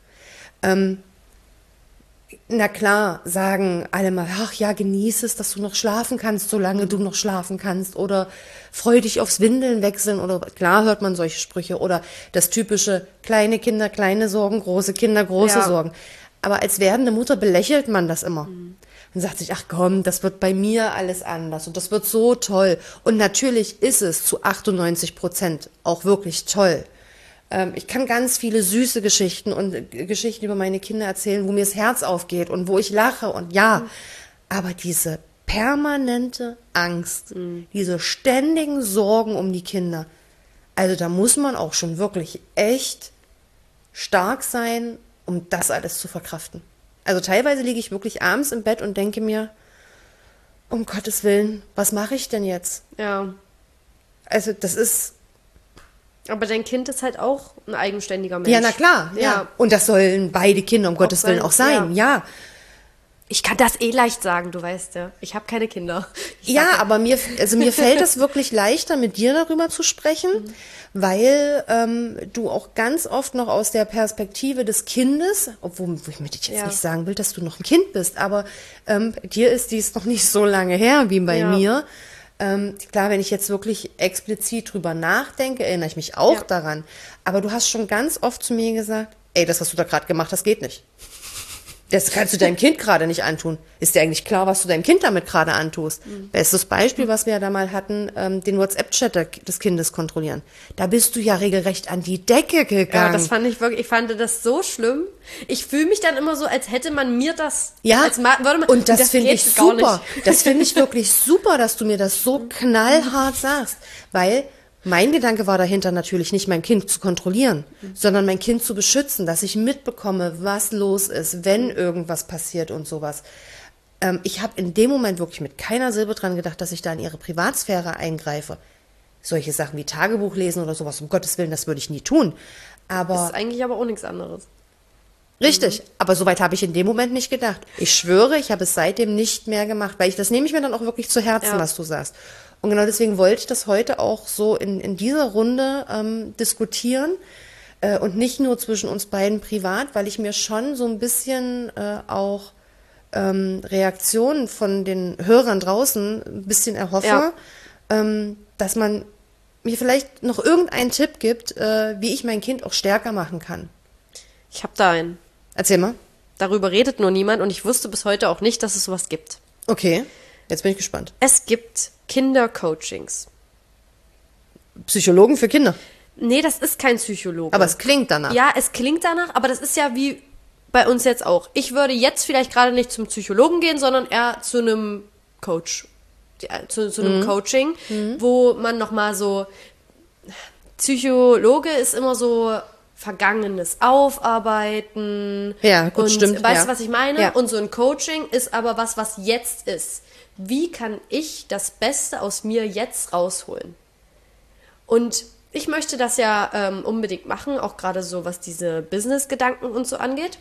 Speaker 2: Na klar, sagen alle mal, ach ja, genieß es, dass du noch schlafen kannst, solange du noch schlafen kannst, oder freu dich aufs Windeln wechseln, oder klar hört man solche Sprüche, oder das typische, kleine Kinder, kleine Sorgen, große Kinder, große
Speaker 1: Ja.
Speaker 2: Sorgen. Aber als werdende Mutter belächelt man das immer. Und sagt sich, ach komm, das wird bei mir alles anders und das wird so toll. Und natürlich ist es zu 98% auch wirklich toll. Ich kann ganz viele süße Geschichten und Geschichten über meine Kinder erzählen, wo mir das Herz aufgeht und wo ich lache und ja. Aber diese permanente Angst, diese ständigen Sorgen um die Kinder, also da muss man auch schon wirklich echt stark sein, um das alles zu verkraften. Also teilweise liege ich wirklich abends im Bett und denke mir, um Gottes Willen, was mache ich denn jetzt?
Speaker 1: ja.
Speaker 2: Also das ist,
Speaker 1: Aber dein Kind ist halt auch ein eigenständiger Mensch.
Speaker 2: ja na klar, ja. Und das sollen beide Kinder um Gottes Willen auch sein, ja.
Speaker 1: Ich kann das leicht sagen, du weißt ja. Ich habe keine Kinder.
Speaker 2: Ja, aber mir fällt es wirklich leichter, mit dir darüber zu sprechen, weil du auch ganz oft noch aus der Perspektive des Kindes, obwohl ich möchte jetzt nicht sagen will, dass du noch ein Kind bist, aber dir ist dies noch nicht so lange her wie bei mir. Klar, wenn ich jetzt wirklich explizit drüber nachdenke, erinnere ich mich auch daran. Aber du hast schon ganz oft zu mir gesagt, ey, das, was du da gerade gemacht hast, geht nicht. Das kannst du deinem Kind gerade nicht antun. Ist dir eigentlich klar, was du deinem Kind damit gerade antust? Bestes Beispiel, was wir ja da mal hatten, den WhatsApp-Chat des Kindes kontrollieren. Da bist du ja regelrecht an die Decke gegangen.
Speaker 1: Ja, das fand ich wirklich, ich fand das so schlimm. Ich fühle mich dann immer so, als hätte man mir das,
Speaker 2: und das finde ich super. Das finde ich wirklich super, dass du mir das so knallhart sagst, weil mein Gedanke war dahinter natürlich nicht, mein Kind zu kontrollieren, sondern mein Kind zu beschützen, dass ich mitbekomme, was los ist, wenn irgendwas passiert und sowas. Ich habe in dem Moment wirklich mit keiner Silbe dran gedacht, dass ich da in ihre Privatsphäre eingreife. Solche Sachen wie Tagebuch lesen oder sowas, um Gottes Willen, das würde ich nie tun. Aber
Speaker 1: das ist eigentlich aber auch nichts anderes.
Speaker 2: Richtig, aber soweit habe ich in dem Moment nicht gedacht. Ich schwöre, ich habe es seitdem nicht mehr gemacht, weil das nehme ich mir dann auch wirklich zu Herzen, was du sagst. Und genau deswegen wollte ich das heute auch so in dieser Runde diskutieren und nicht nur zwischen uns beiden privat, weil ich mir schon so ein bisschen auch Reaktionen von den Hörern draußen ein bisschen erhoffe, dass man mir vielleicht noch irgendeinen Tipp gibt, wie ich mein Kind auch stärker machen kann.
Speaker 1: Ich habe da einen.
Speaker 2: Erzähl mal.
Speaker 1: Darüber redet nur niemand und ich wusste bis heute auch nicht, dass es sowas gibt.
Speaker 2: Okay, jetzt bin ich gespannt.
Speaker 1: Es gibt Kindercoachings.
Speaker 2: Psychologen für Kinder?
Speaker 1: Nee, das ist kein Psychologe.
Speaker 2: Aber es klingt danach.
Speaker 1: Ja, es klingt danach, aber das ist ja wie bei uns jetzt auch. Ich würde jetzt vielleicht gerade nicht zum Psychologen gehen, sondern eher zu einem Coach. Zu einem Coaching, wo man nochmal so... Psychologe ist immer so... Vergangenes aufarbeiten.
Speaker 2: Ja, gut,
Speaker 1: und
Speaker 2: stimmt.
Speaker 1: Weißt du, was ich meine?
Speaker 2: Ja.
Speaker 1: Und so ein Coaching ist aber was jetzt ist. Wie kann ich das Beste aus mir jetzt rausholen? Und ich möchte das ja unbedingt machen, auch gerade so, was diese Business-Gedanken und so angeht.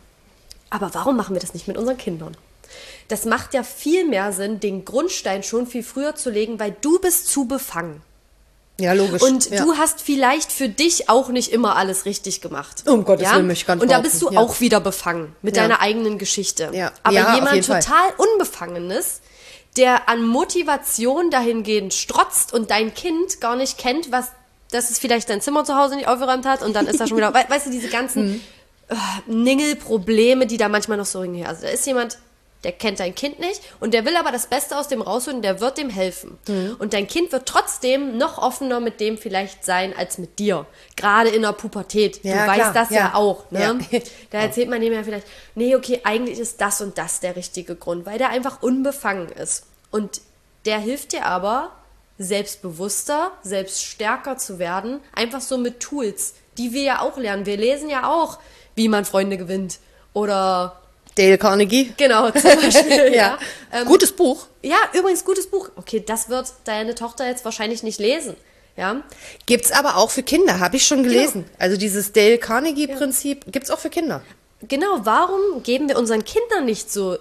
Speaker 1: Aber warum machen wir das nicht mit unseren Kindern? Das macht ja viel mehr Sinn, den Grundstein schon viel früher zu legen, weil du bist zu befangen.
Speaker 2: Ja, logisch.
Speaker 1: Und du hast vielleicht für dich auch nicht immer alles richtig gemacht.
Speaker 2: Um Gottes Willen, mich ganz
Speaker 1: Und da bist du auch wieder befangen mit deiner eigenen Geschichte.
Speaker 2: Ja.
Speaker 1: Aber
Speaker 2: Ja,
Speaker 1: jemand total Unbefangenes, der an Motivation dahingehend strotzt und dein Kind gar nicht kennt, dass es vielleicht dein Zimmer zu Hause nicht aufgeräumt hat und dann ist da schon wieder, weißt du, diese ganzen Ningelprobleme, die da manchmal noch so hingehen. Also da ist jemand, der kennt dein Kind nicht und der will aber das Beste aus dem rausholen, der wird dem helfen. Und dein Kind wird trotzdem noch offener mit dem vielleicht sein als mit dir. Gerade in der Pubertät.
Speaker 2: Ja,
Speaker 1: du weißt
Speaker 2: klar.
Speaker 1: das ja auch. Ne?
Speaker 2: Ja.
Speaker 1: Da erzählt man dem ja vielleicht, nee, okay, eigentlich ist das und das der richtige Grund, weil der einfach unbefangen ist. Und der hilft dir aber, selbstbewusster, selbststärker zu werden, einfach so mit Tools, die wir ja auch lernen. Wir lesen ja auch, wie man Freunde gewinnt oder...
Speaker 2: Dale Carnegie.
Speaker 1: Genau, zum Beispiel.
Speaker 2: Ja. Gutes Buch.
Speaker 1: Ja, übrigens gutes Buch. Okay, das wird deine Tochter jetzt wahrscheinlich nicht lesen. Ja.
Speaker 2: Gibt's aber auch für Kinder, habe ich schon gelesen. Genau. Also dieses Dale Carnegie-Prinzip gibt's auch für Kinder.
Speaker 1: Genau, warum geben wir unseren Kindern nicht so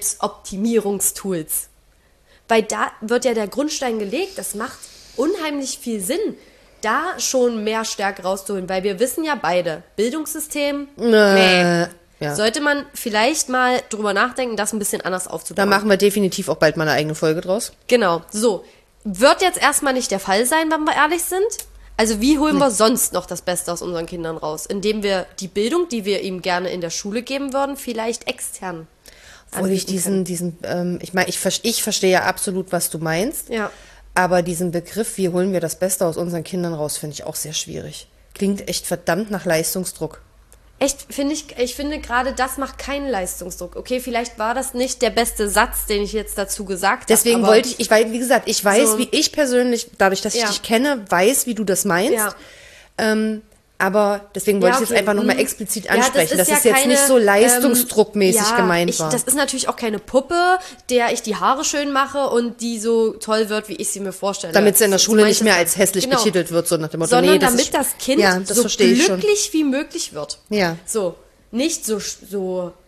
Speaker 1: Selbstoptimierungstools? Weil da wird ja der Grundstein gelegt, das macht unheimlich viel Sinn, da schon mehr Stärke rauszuholen, weil wir wissen ja beide, Bildungssystem, nee. Ja. Sollte man vielleicht mal drüber nachdenken, das ein bisschen anders aufzubauen.
Speaker 2: Da machen wir definitiv auch bald mal eine eigene Folge draus.
Speaker 1: Genau, so. Wird jetzt erstmal nicht der Fall sein, wenn wir ehrlich sind. Also wie holen wir sonst noch das Beste aus unseren Kindern raus? Indem wir die Bildung, die wir ihm gerne in der Schule geben würden, vielleicht extern
Speaker 2: obwohl ich ich meine, ich verstehe ja absolut, was du meinst.
Speaker 1: Ja.
Speaker 2: Aber diesen Begriff, wie holen wir das Beste aus unseren Kindern raus, finde ich auch sehr schwierig. Klingt echt verdammt nach Leistungsdruck.
Speaker 1: Echt, ich finde gerade, das macht keinen Leistungsdruck. Okay, vielleicht war das nicht der beste Satz, den ich jetzt dazu gesagt habe.
Speaker 2: Deswegen wollte ich, weil, wie gesagt, ich weiß, so, wie ich persönlich, dadurch, dass ich dich kenne, weiß, wie du das meinst. Ja. Aber deswegen wollte ich jetzt einfach nochmal explizit ansprechen, dass es jetzt nicht so leistungsdruckmäßig gemeint war.
Speaker 1: Das ist natürlich auch keine Puppe, der ich die Haare schön mache und die so toll wird, wie ich sie mir vorstelle.
Speaker 2: Damit sie in der Schule nicht mehr als hässlich betitelt wird, so nach dem Motto,
Speaker 1: sondern damit das Kind so glücklich wie möglich wird.
Speaker 2: Ja.
Speaker 1: So, nicht so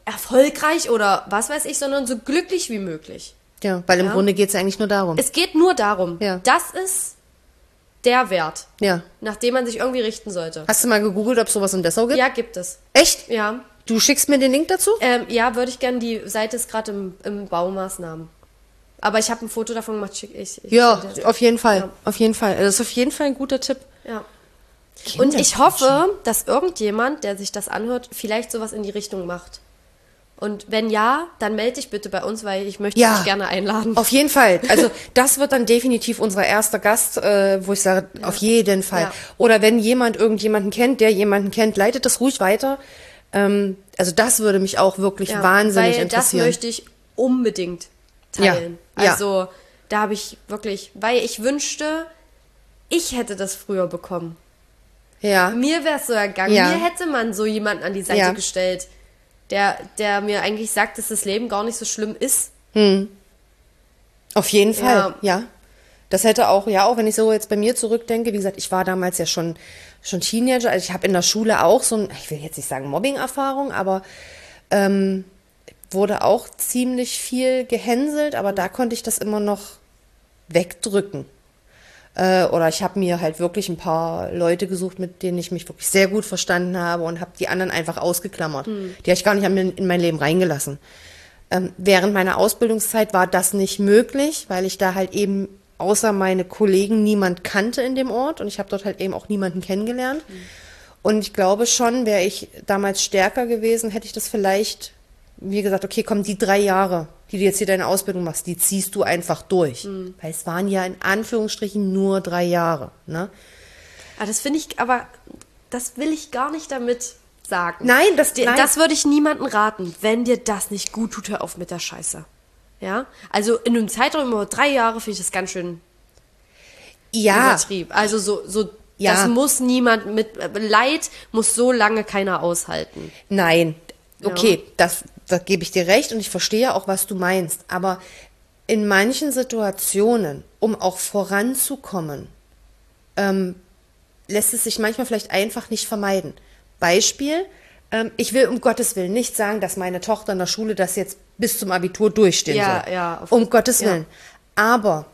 Speaker 1: erfolgreich oder was weiß ich, sondern so glücklich wie möglich.
Speaker 2: Ja, weil im Grunde geht es ja eigentlich nur darum.
Speaker 1: Es geht nur darum.
Speaker 2: Ja.
Speaker 1: Das ist der Wert,
Speaker 2: Ja.
Speaker 1: nach dem man sich irgendwie richten sollte.
Speaker 2: Hast du mal gegoogelt, ob es sowas in Dessau gibt?
Speaker 1: Ja, gibt es.
Speaker 2: Echt?
Speaker 1: Ja.
Speaker 2: Du schickst mir den Link dazu?
Speaker 1: Ja, würde ich gerne. Die Seite ist gerade im Baumaßnahmen. Aber ich habe ein Foto davon gemacht.
Speaker 2: Ja, auf jeden Fall.
Speaker 1: Ja.
Speaker 2: Auf jeden Fall. Das ist auf jeden Fall ein guter Tipp.
Speaker 1: Ja. Und ich hoffe, dass irgendjemand, der sich das anhört, vielleicht sowas in die Richtung macht. Und wenn ja, dann melde dich bitte bei uns, weil ich möchte dich gerne einladen.
Speaker 2: Auf jeden Fall. Also das wird dann definitiv unser erster Gast, wo ich sage, auf jeden Fall.
Speaker 1: Ja.
Speaker 2: Oder wenn jemand irgendjemanden kennt, der jemanden kennt, leitet das ruhig weiter. Also das würde mich auch wirklich wahnsinnig interessieren.
Speaker 1: Das möchte ich unbedingt teilen.
Speaker 2: Ja.
Speaker 1: Also da habe ich wirklich, weil ich wünschte, ich hätte das früher bekommen.
Speaker 2: Ja.
Speaker 1: Mir wäre es so ergangen.
Speaker 2: Ja.
Speaker 1: Mir hätte man so jemanden an die Seite gestellt, der mir eigentlich sagt, dass das Leben gar nicht so schlimm ist.
Speaker 2: Auf jeden Fall, ja. Das hätte auch, wenn ich so jetzt bei mir zurückdenke, wie gesagt, ich war damals ja schon Teenager, also ich habe in der Schule auch so ein, ich will jetzt nicht sagen Mobbing-Erfahrung, aber wurde auch ziemlich viel gehänselt, aber da konnte ich das immer noch wegdrücken. Oder ich habe mir halt wirklich ein paar Leute gesucht, mit denen ich mich wirklich sehr gut verstanden habe und habe die anderen einfach ausgeklammert. Die habe ich gar nicht in mein Leben reingelassen. Während meiner Ausbildungszeit war das nicht möglich, weil ich da halt eben außer meine Kollegen niemand kannte in dem Ort und ich habe dort halt eben auch niemanden kennengelernt. Und ich glaube schon, wäre ich damals stärker gewesen, hätte ich das vielleicht, wie gesagt, okay, komm, die 3 Jahre, die du jetzt hier deine Ausbildung machst, die ziehst du einfach durch. Weil es waren ja in Anführungsstrichen nur 3 Jahre. Ne?
Speaker 1: Das will ich gar nicht damit sagen.
Speaker 2: Nein,
Speaker 1: das würde ich niemandem raten. Wenn dir das nicht gut tut, hör auf mit der Scheiße. Ja? Also in einem Zeitraum über 3 Jahre finde ich das ganz schön übertrieben. Also das muss niemand Leid muss so lange keiner aushalten.
Speaker 2: Nein, okay, da gebe ich dir recht und ich verstehe auch, was du meinst. Aber in manchen Situationen, um auch voranzukommen, lässt es sich manchmal vielleicht einfach nicht vermeiden. Beispiel, ich will um Gottes Willen nicht sagen, dass meine Tochter in der Schule das jetzt bis zum Abitur durchstehen soll.
Speaker 1: Ja,
Speaker 2: um Gottes Willen. Aber,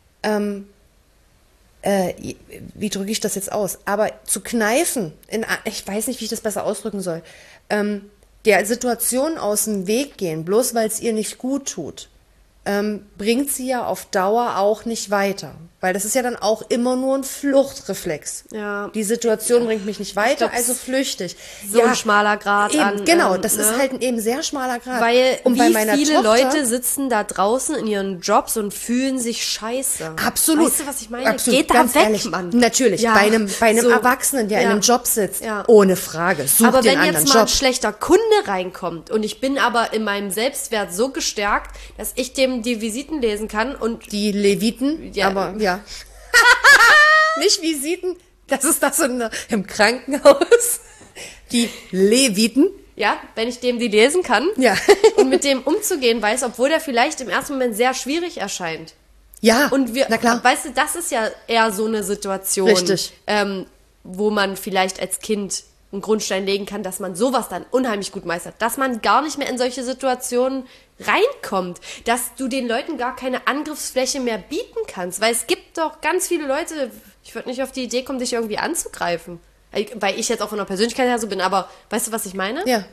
Speaker 2: wie drücke ich das jetzt aus? Aber zu kneifen, ich weiß nicht, wie ich das besser ausdrücken soll, der Situation aus dem Weg gehen, bloß weil es ihr nicht gut tut, bringt sie ja auf Dauer auch nicht weiter. Weil das ist ja dann auch immer nur ein Fluchtreflex.
Speaker 1: Ja.
Speaker 2: Die Situation bringt mich nicht weiter, also flüchte ich.
Speaker 1: So ein schmaler Grat
Speaker 2: eben, genau, das ist halt ein eben sehr schmaler Grat.
Speaker 1: Weil
Speaker 2: und
Speaker 1: wie viele Leute sitzen da draußen in ihren Jobs und fühlen sich scheiße.
Speaker 2: Absolut.
Speaker 1: Weißt du, was ich meine?
Speaker 2: Absolut.
Speaker 1: Geht da
Speaker 2: Ganz
Speaker 1: weg,
Speaker 2: ehrlich.
Speaker 1: Mann.
Speaker 2: Natürlich,
Speaker 1: Ja.
Speaker 2: bei einem Erwachsenen, der in einem Job sitzt, ohne Frage, such
Speaker 1: aber
Speaker 2: den
Speaker 1: wenn
Speaker 2: anderen
Speaker 1: jetzt mal ein
Speaker 2: Job.
Speaker 1: schlechter Kunde reinkommt und ich bin aber in meinem Selbstwert so gestärkt, dass ich dem die Visiten lesen kann und
Speaker 2: Die Leviten,
Speaker 1: Ja.
Speaker 2: aber ja. Nicht Visiten, das ist das im Krankenhaus. Die Leviten.
Speaker 1: ja, wenn ich dem die lesen kann
Speaker 2: Ja.
Speaker 1: und mit dem umzugehen weiß, obwohl der vielleicht im ersten Moment sehr schwierig erscheint.
Speaker 2: Ja,
Speaker 1: Und
Speaker 2: na klar.
Speaker 1: weißt du, das ist ja eher so eine Situation,
Speaker 2: Richtig.
Speaker 1: Wo man vielleicht als Kind einen Grundstein legen kann, dass man sowas dann unheimlich gut meistert, dass man gar nicht mehr in solche Situationen reinkommt, dass du den Leuten gar keine Angriffsfläche mehr bieten kannst, weil es gibt doch ganz viele Leute, ich würde nicht auf die Idee kommen, dich irgendwie anzugreifen, weil ich jetzt auch von der Persönlichkeit her so bin, aber weißt du, was ich meine?
Speaker 2: Ja,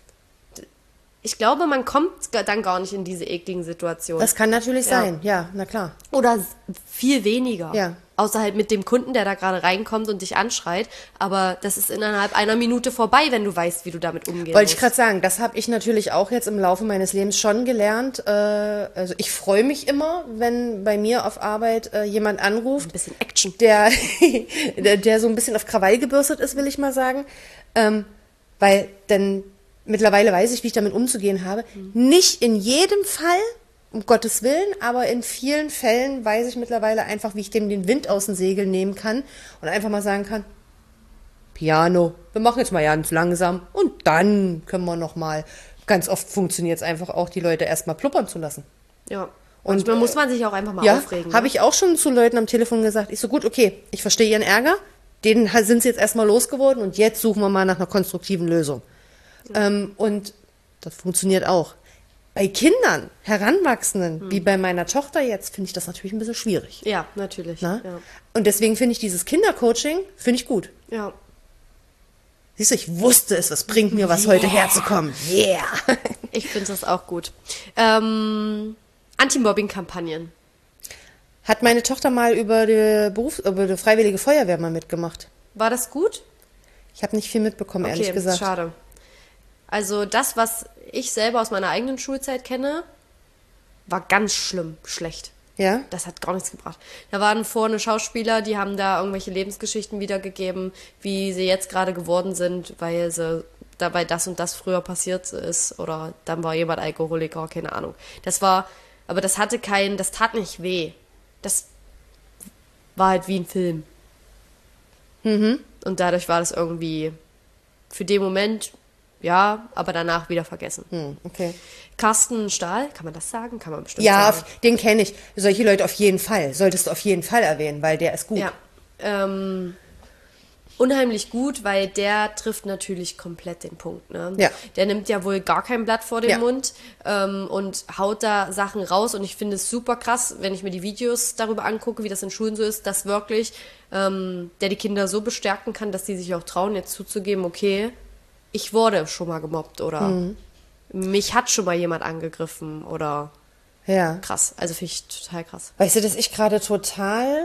Speaker 1: Ich glaube, man kommt dann gar nicht in diese ekligen Situationen.
Speaker 2: das kann natürlich sein. Ja, na klar.
Speaker 1: Oder viel weniger.
Speaker 2: Ja.
Speaker 1: Außer halt mit dem Kunden, der da gerade reinkommt und dich anschreit. Aber das ist innerhalb einer Minute vorbei, wenn du weißt, wie du damit umgehen
Speaker 2: Wollte ich
Speaker 1: musst.
Speaker 2: gerade sagen, das habe ich natürlich auch jetzt im Laufe meines Lebens schon gelernt. Also ich freue mich immer, wenn bei mir auf Arbeit jemand anruft,
Speaker 1: Ein bisschen Action.
Speaker 2: der so ein bisschen auf Krawall gebürstet ist, will ich mal sagen. Weil dann mittlerweile weiß ich, wie ich damit umzugehen habe. Nicht in jedem Fall, um Gottes Willen, aber in vielen Fällen weiß ich mittlerweile einfach, wie ich dem den Wind aus den Segeln nehmen kann und einfach mal sagen kann, Piano, wir machen jetzt mal ganz langsam und dann können wir noch mal. Ganz oft funktioniert es einfach auch, die Leute erstmal pluppern zu lassen.
Speaker 1: Ja. Und dann muss man sich auch einfach mal
Speaker 2: Ja,
Speaker 1: aufregen.
Speaker 2: habe ich auch schon zu Leuten am Telefon gesagt. Ich so, gut, okay, ich verstehe ihren Ärger, den sind sie jetzt erstmal losgeworden und jetzt suchen wir mal nach einer konstruktiven Lösung. Und Das funktioniert auch. Bei Kindern, Heranwachsenden, wie bei meiner Tochter jetzt, finde ich das natürlich ein bisschen schwierig.
Speaker 1: Ja, natürlich.
Speaker 2: Na?
Speaker 1: Ja.
Speaker 2: Und deswegen finde ich dieses Kindercoaching, finde ich gut.
Speaker 1: Ja.
Speaker 2: Siehst du, ich wusste es, es bringt mir was, heute herzukommen. Yeah!
Speaker 1: Ich finde das auch gut. Anti-Mobbing-Kampagnen.
Speaker 2: Hat meine Tochter mal über die Freiwillige Feuerwehr mal mitgemacht.
Speaker 1: War das gut?
Speaker 2: Ich habe nicht viel mitbekommen, ehrlich gesagt.
Speaker 1: Schade. Also das, was ich selber aus meiner eigenen Schulzeit kenne, war ganz schlimm, schlecht.
Speaker 2: Ja?
Speaker 1: Das hat gar nichts gebracht. Da waren vorne Schauspieler, die haben da irgendwelche Lebensgeschichten wiedergegeben, wie sie jetzt gerade geworden sind, weil sie dabei das und das früher passiert ist oder dann war jemand Alkoholiker, keine Ahnung. Aber das tat nicht weh. Das war halt wie ein Film.
Speaker 2: Mhm.
Speaker 1: Und dadurch war das irgendwie für den Moment, ja, aber danach wieder vergessen.
Speaker 2: Okay.
Speaker 1: Carsten Stahl, kann man das sagen? Kann man bestimmt
Speaker 2: Ja,
Speaker 1: sagen.
Speaker 2: den kenne ich. Solche Leute auf jeden Fall. Solltest du auf jeden Fall erwähnen, weil der ist gut.
Speaker 1: Ja, unheimlich gut, weil der trifft natürlich komplett den Punkt. Ne?
Speaker 2: Ja.
Speaker 1: Der nimmt ja wohl gar kein Blatt vor den
Speaker 2: Ja.
Speaker 1: Mund und haut da Sachen raus. Und ich finde es super krass, wenn ich mir die Videos darüber angucke, wie das in Schulen so ist, dass wirklich der die Kinder so bestärken kann, dass die sich auch trauen, jetzt zuzugeben, okay, ich wurde schon mal gemobbt oder mich hat schon mal jemand angegriffen oder
Speaker 2: Ja.
Speaker 1: krass. Also finde ich total krass.
Speaker 2: Weißt du, dass ich gerade total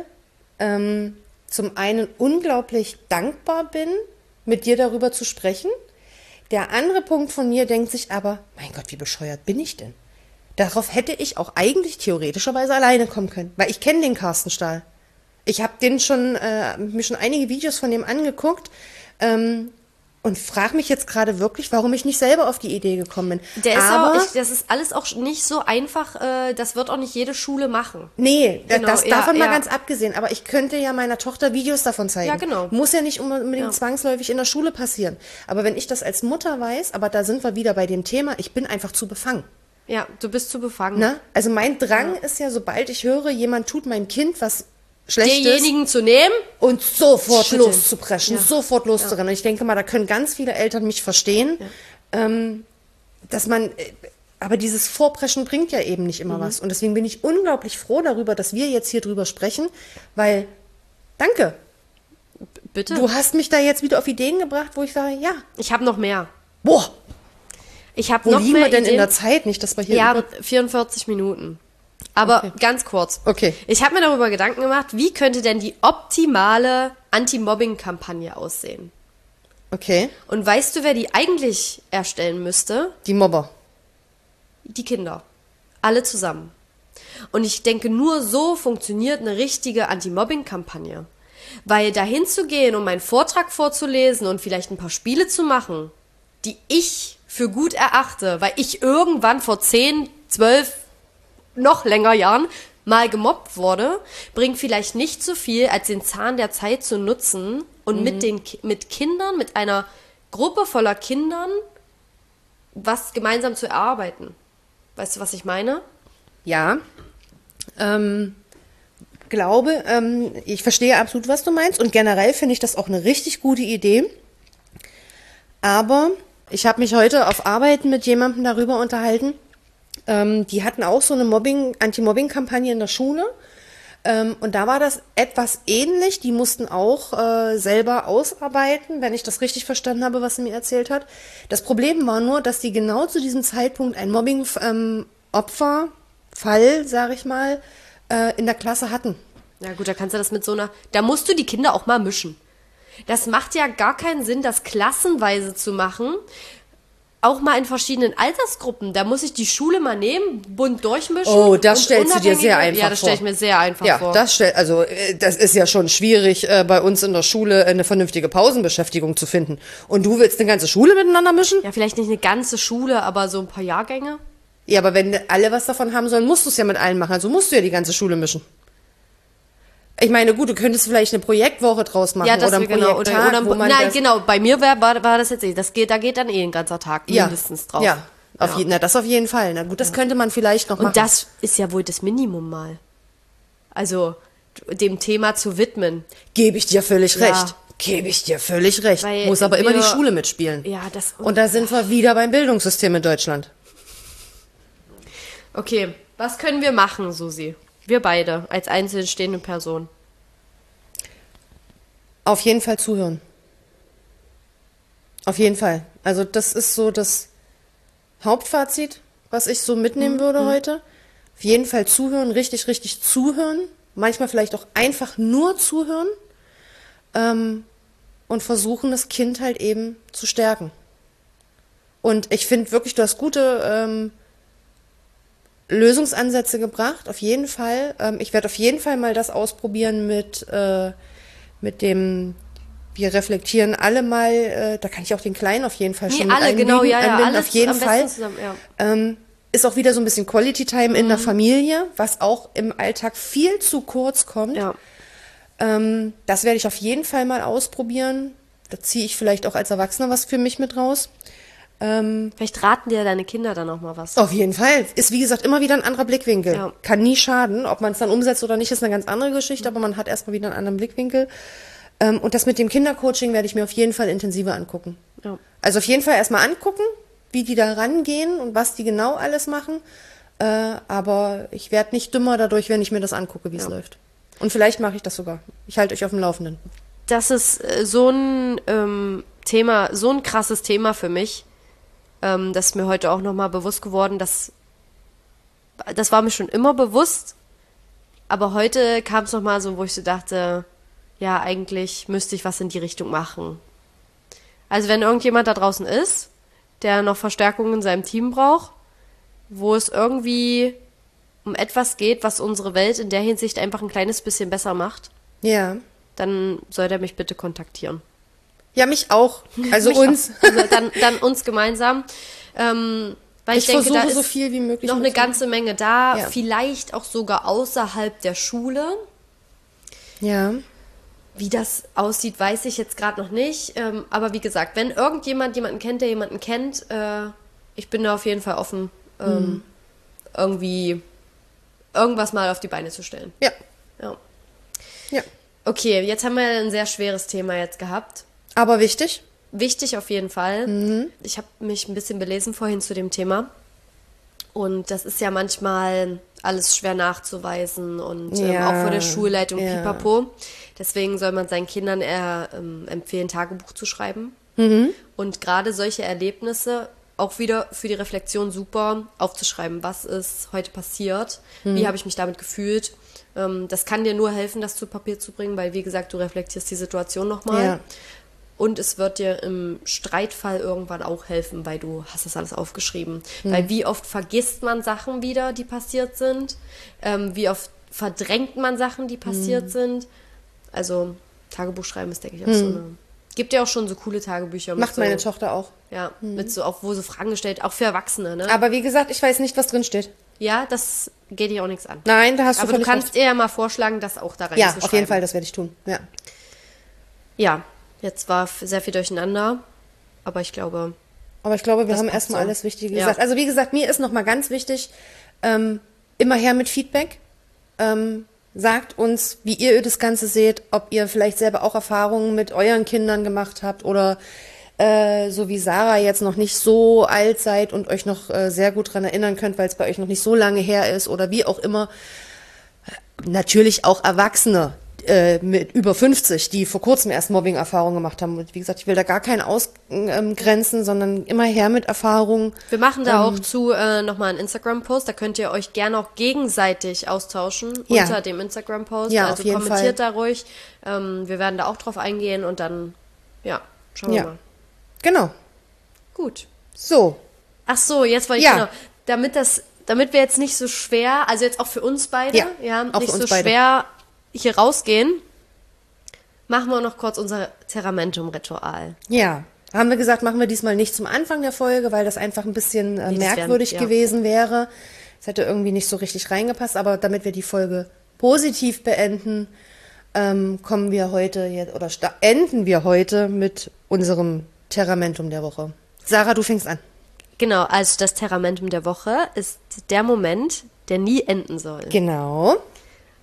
Speaker 2: zum einen unglaublich dankbar bin, mit dir darüber zu sprechen. Der andere Punkt von mir denkt sich aber, mein Gott, wie bescheuert bin ich denn? Darauf hätte ich auch eigentlich theoretischerweise alleine kommen können, weil ich kenne den Carsten Stahl. Ich habe mir schon einige Videos von dem angeguckt und frage mich jetzt gerade wirklich, warum ich nicht selber auf die Idee gekommen bin.
Speaker 1: Das ist alles auch nicht so einfach, das wird auch nicht jede Schule machen.
Speaker 2: Nee,
Speaker 1: Genau,
Speaker 2: das
Speaker 1: ja,
Speaker 2: davon mal
Speaker 1: ja.
Speaker 2: ganz abgesehen. Aber ich könnte ja meiner Tochter Videos davon zeigen.
Speaker 1: Ja, genau.
Speaker 2: Muss ja nicht unbedingt
Speaker 1: Ja.
Speaker 2: zwangsläufig in der Schule passieren. Aber wenn ich das als Mutter weiß, aber da sind wir wieder bei dem Thema, ich bin einfach zu befangen.
Speaker 1: Ja, du bist zu befangen.
Speaker 2: Ne? Also mein Drang ist ja, sobald ich höre, jemand tut meinem Kind was Schlechtes
Speaker 1: Denjenigen zu nehmen.
Speaker 2: und sofort
Speaker 1: Schütteln.
Speaker 2: loszupreschen,
Speaker 1: Ja.
Speaker 2: sofort loszurennen. Und ich denke mal, da können ganz viele Eltern mich verstehen, dass man, aber dieses Vorpreschen bringt ja eben nicht immer was. Und deswegen bin ich unglaublich froh darüber, dass wir jetzt hier drüber sprechen, weil, danke,
Speaker 1: Bitte?
Speaker 2: du hast mich da jetzt wieder auf Ideen gebracht, wo ich sage, ja,
Speaker 1: Ich habe noch mehr.
Speaker 2: boah,
Speaker 1: Ich habe
Speaker 2: wo
Speaker 1: noch
Speaker 2: liegen
Speaker 1: mehr
Speaker 2: wir denn in
Speaker 1: Ideen.
Speaker 2: der Zeit? Nicht, dass wir hier
Speaker 1: Ja,
Speaker 2: über...
Speaker 1: 44 Minuten. Aber
Speaker 2: Okay.
Speaker 1: ganz kurz.
Speaker 2: Okay.
Speaker 1: Ich habe mir darüber Gedanken gemacht, wie könnte denn die optimale Anti-Mobbing-Kampagne aussehen?
Speaker 2: Okay,
Speaker 1: Und weißt du, wer die eigentlich erstellen müsste?
Speaker 2: die Mobber.
Speaker 1: Die Kinder. Alle zusammen. Und ich denke, nur so funktioniert eine richtige Anti-Mobbing-Kampagne. Weil dahin zu gehen, um meinen Vortrag vorzulesen und vielleicht ein paar Spiele zu machen, die ich für gut erachte, weil ich irgendwann vor 10, 12, noch länger Jahren mal gemobbt wurde, bringt vielleicht nicht so viel, als den Zahn der Zeit zu nutzen und mit Kindern, mit einer Gruppe voller Kindern, was gemeinsam zu erarbeiten. Weißt du, was ich meine?
Speaker 2: Ja, ich verstehe absolut, was du meinst und generell finde ich das auch eine richtig gute Idee. Aber ich habe mich heute auf Arbeit mit jemandem darüber unterhalten. Die hatten auch so eine Anti-Mobbing-Kampagne in der Schule. Und da war das etwas ähnlich. Die mussten auch selber ausarbeiten, wenn ich das richtig verstanden habe, was sie mir erzählt hat. Das Problem war nur, dass die genau zu diesem Zeitpunkt ein Mobbing-Opferfall, sage ich mal, in der Klasse hatten.
Speaker 1: Ja gut, da kannst du das da musst du die Kinder auch mal mischen. Das macht ja gar keinen Sinn, das klassenweise zu machen. Auch mal in verschiedenen Altersgruppen. Da muss ich die Schule mal nehmen, bunt durchmischen.
Speaker 2: Oh, das
Speaker 1: und
Speaker 2: stellst du dir sehr einfach vor.
Speaker 1: Ja, das stelle ich mir sehr einfach vor.
Speaker 2: Das ist ja schon schwierig, bei uns in der Schule eine vernünftige Pausenbeschäftigung zu finden. Und du willst eine ganze Schule miteinander mischen?
Speaker 1: Ja, vielleicht nicht eine ganze Schule, aber so ein paar Jahrgänge.
Speaker 2: Ja, aber wenn alle was davon haben sollen, musst du es ja mit allen machen. Also musst du ja die ganze Schule mischen. Ich meine, gut, du könntest vielleicht eine Projektwoche draus machen
Speaker 1: Ja, das
Speaker 2: oder ein
Speaker 1: genau.
Speaker 2: Projekttag, wo man
Speaker 1: Nein,
Speaker 2: das...
Speaker 1: genau. Bei mir war das jetzt da geht dann ein ganzer Tag mindestens drauf.
Speaker 2: Ja, das auf jeden Fall. Na gut, das könnte man vielleicht noch machen.
Speaker 1: Und das ist ja wohl das Minimum mal. Also dem Thema zu widmen.
Speaker 2: Gebe ich dir völlig
Speaker 1: Ja.
Speaker 2: recht. Gebe ich dir völlig recht.
Speaker 1: Weil
Speaker 2: Muss aber immer die
Speaker 1: wir-
Speaker 2: Schule mitspielen.
Speaker 1: Ja, das...
Speaker 2: Und da sind wir wieder beim Bildungssystem in Deutschland.
Speaker 1: Okay, was können wir machen, Susi? Wir beide, als einzeln stehende Person.
Speaker 2: Auf jeden Fall zuhören. Auf jeden Fall. Also das ist so das Hauptfazit, was ich so mitnehmen würde heute. Auf jeden Fall zuhören, richtig, richtig zuhören. Manchmal vielleicht auch einfach nur zuhören. Und versuchen, das Kind halt eben zu stärken. Und ich finde wirklich, du hast gute Lösungsansätze gebracht, auf jeden Fall. Ich werde auf jeden Fall mal das ausprobieren mit dem, wir reflektieren alle mal, da kann ich auch den Kleinen auf jeden Fall schon mit
Speaker 1: alle, genau,
Speaker 2: einbinden,
Speaker 1: alles
Speaker 2: auf jeden
Speaker 1: am besten
Speaker 2: Fall.
Speaker 1: zusammen, ja.
Speaker 2: Ist auch wieder so ein bisschen Quality Time in der Familie, was auch im Alltag viel zu kurz kommt.
Speaker 1: Ja.
Speaker 2: Das werde ich auf jeden Fall mal ausprobieren. Da ziehe ich vielleicht auch als Erwachsener was für mich mit raus.
Speaker 1: Vielleicht raten dir deine Kinder dann auch mal was.
Speaker 2: Auf jeden Fall. Ist, wie gesagt, immer wieder ein anderer Blickwinkel.
Speaker 1: Ja.
Speaker 2: Kann nie schaden. Ob man es dann umsetzt oder nicht, ist eine ganz andere Geschichte, aber man hat erstmal wieder einen anderen Blickwinkel. Und das mit dem Kindercoaching werde ich mir auf jeden Fall intensiver angucken.
Speaker 1: Ja.
Speaker 2: Also auf jeden Fall erstmal angucken, wie die da rangehen und was die genau alles machen. Aber ich werde nicht dümmer dadurch, wenn ich mir das angucke, wie es läuft. Und vielleicht mache ich das sogar. Ich halte euch auf dem Laufenden.
Speaker 1: Das ist so ein Thema, so ein krasses Thema für mich. Das ist mir heute auch nochmal bewusst geworden, das war mir schon immer bewusst, aber heute kam es nochmal so, wo ich so dachte, ja, eigentlich müsste ich was in die Richtung machen. Also wenn irgendjemand da draußen ist, der noch Verstärkung in seinem Team braucht, wo es irgendwie um etwas geht, was unsere Welt in der Hinsicht einfach ein kleines bisschen besser macht,
Speaker 2: Ja.
Speaker 1: dann soll der mich bitte kontaktieren.
Speaker 2: Ja, mich auch. Also
Speaker 1: Mich
Speaker 2: uns.
Speaker 1: auch. Also dann uns gemeinsam. Weil ich denke,
Speaker 2: versuche
Speaker 1: da ist
Speaker 2: so viel wie möglich
Speaker 1: noch eine
Speaker 2: mitzumachen.
Speaker 1: ganze Menge da,
Speaker 2: Ja.
Speaker 1: vielleicht auch sogar außerhalb der Schule.
Speaker 2: Ja.
Speaker 1: Wie das aussieht, weiß ich jetzt gerade noch nicht. Aber wie gesagt, wenn irgendjemand jemanden kennt, der jemanden kennt, ich bin da auf jeden Fall offen, irgendwie irgendwas mal auf die Beine zu stellen.
Speaker 2: Ja.
Speaker 1: Ja.
Speaker 2: Ja.
Speaker 1: Okay, jetzt haben wir ein sehr schweres Thema jetzt gehabt.
Speaker 2: Aber wichtig.
Speaker 1: Wichtig auf jeden Fall. Ich habe mich ein bisschen belesen vorhin zu dem Thema. Und das ist ja manchmal alles schwer nachzuweisen und
Speaker 2: Ja.
Speaker 1: auch vor der Schulleitung
Speaker 2: Ja.
Speaker 1: pipapo. Deswegen soll man seinen Kindern eher empfehlen, Tagebuch zu schreiben. Und gerade solche Erlebnisse auch wieder für die Reflexion super aufzuschreiben. Was ist heute passiert? Wie habe ich mich damit gefühlt? Das kann dir nur helfen, das zu Papier zu bringen, weil, wie gesagt, du reflektierst die Situation nochmal.
Speaker 2: Ja.
Speaker 1: Und es wird dir im Streitfall irgendwann auch helfen, weil du hast das alles aufgeschrieben. Weil wie oft vergisst man Sachen wieder, die passiert sind? Wie oft verdrängt man Sachen, die passiert sind? Also Tagebuch schreiben ist, denke ich, auch so eine... Gibt ja auch schon so coole Tagebücher.
Speaker 2: Macht
Speaker 1: so,
Speaker 2: meine Tochter auch.
Speaker 1: Ja, mit so, auch wo so Fragen gestellt, auch für Erwachsene, ne?
Speaker 2: Aber wie gesagt, ich weiß nicht, was drin steht.
Speaker 1: Ja, das geht dir auch nichts an.
Speaker 2: Nein, da hast du
Speaker 1: Aber du
Speaker 2: völlig
Speaker 1: kannst
Speaker 2: recht.
Speaker 1: ihr ja mal vorschlagen, das auch da
Speaker 2: Ja,
Speaker 1: reinzuschreiben.
Speaker 2: auf jeden Fall, das werde ich tun. Ja.
Speaker 1: Ja, jetzt war sehr viel durcheinander, aber ich glaube...
Speaker 2: Aber ich glaube, wir
Speaker 1: Das
Speaker 2: haben
Speaker 1: passt
Speaker 2: erstmal
Speaker 1: so.
Speaker 2: alles Wichtige
Speaker 1: Ja.
Speaker 2: gesagt. Also wie gesagt, mir ist nochmal ganz wichtig, immer her mit Feedback. Sagt uns, wie ihr das Ganze seht, ob ihr vielleicht selber auch Erfahrungen mit euren Kindern gemacht habt oder so wie Sarah jetzt noch nicht so alt seid und euch noch sehr gut dran erinnern könnt, weil es bei euch noch nicht so lange her ist oder wie auch immer. Natürlich auch Erwachsene mit über 50, die vor kurzem erst Mobbing-Erfahrungen gemacht haben. Und wie gesagt, ich will da gar keinen ausgrenzen, sondern immer her mit Erfahrungen.
Speaker 1: Wir machen da auch zu nochmal einen Instagram-Post, da könnt ihr euch gerne auch gegenseitig austauschen
Speaker 2: Ja.
Speaker 1: unter dem Instagram-Post.
Speaker 2: Ja,
Speaker 1: also
Speaker 2: auf jeden
Speaker 1: kommentiert da ruhig. Wir werden da auch drauf eingehen und dann, ja, schauen wir
Speaker 2: Ja.
Speaker 1: mal.
Speaker 2: Genau.
Speaker 1: Gut.
Speaker 2: So.
Speaker 1: Ach so, jetzt wollte ich
Speaker 2: Ja.
Speaker 1: genau, damit wir jetzt nicht so schwer, also jetzt auch für uns beide,
Speaker 2: Ja, auch
Speaker 1: nicht
Speaker 2: für uns
Speaker 1: so
Speaker 2: beide.
Speaker 1: schwer hier rausgehen, machen wir noch kurz unser Terramentum-Ritual.
Speaker 2: Ja. Haben wir gesagt, machen wir diesmal nicht zum Anfang der Folge, weil das einfach ein bisschen
Speaker 1: das
Speaker 2: merkwürdig
Speaker 1: wäre- ja.
Speaker 2: gewesen wäre. Es hätte irgendwie nicht so richtig reingepasst, aber damit wir die Folge positiv beenden, kommen wir heute jetzt oder enden wir heute mit unserem Terramentum der Woche. Sarah, du fängst an.
Speaker 1: Genau, also das Terramentum der Woche ist der Moment, der nie enden soll.
Speaker 2: Genau.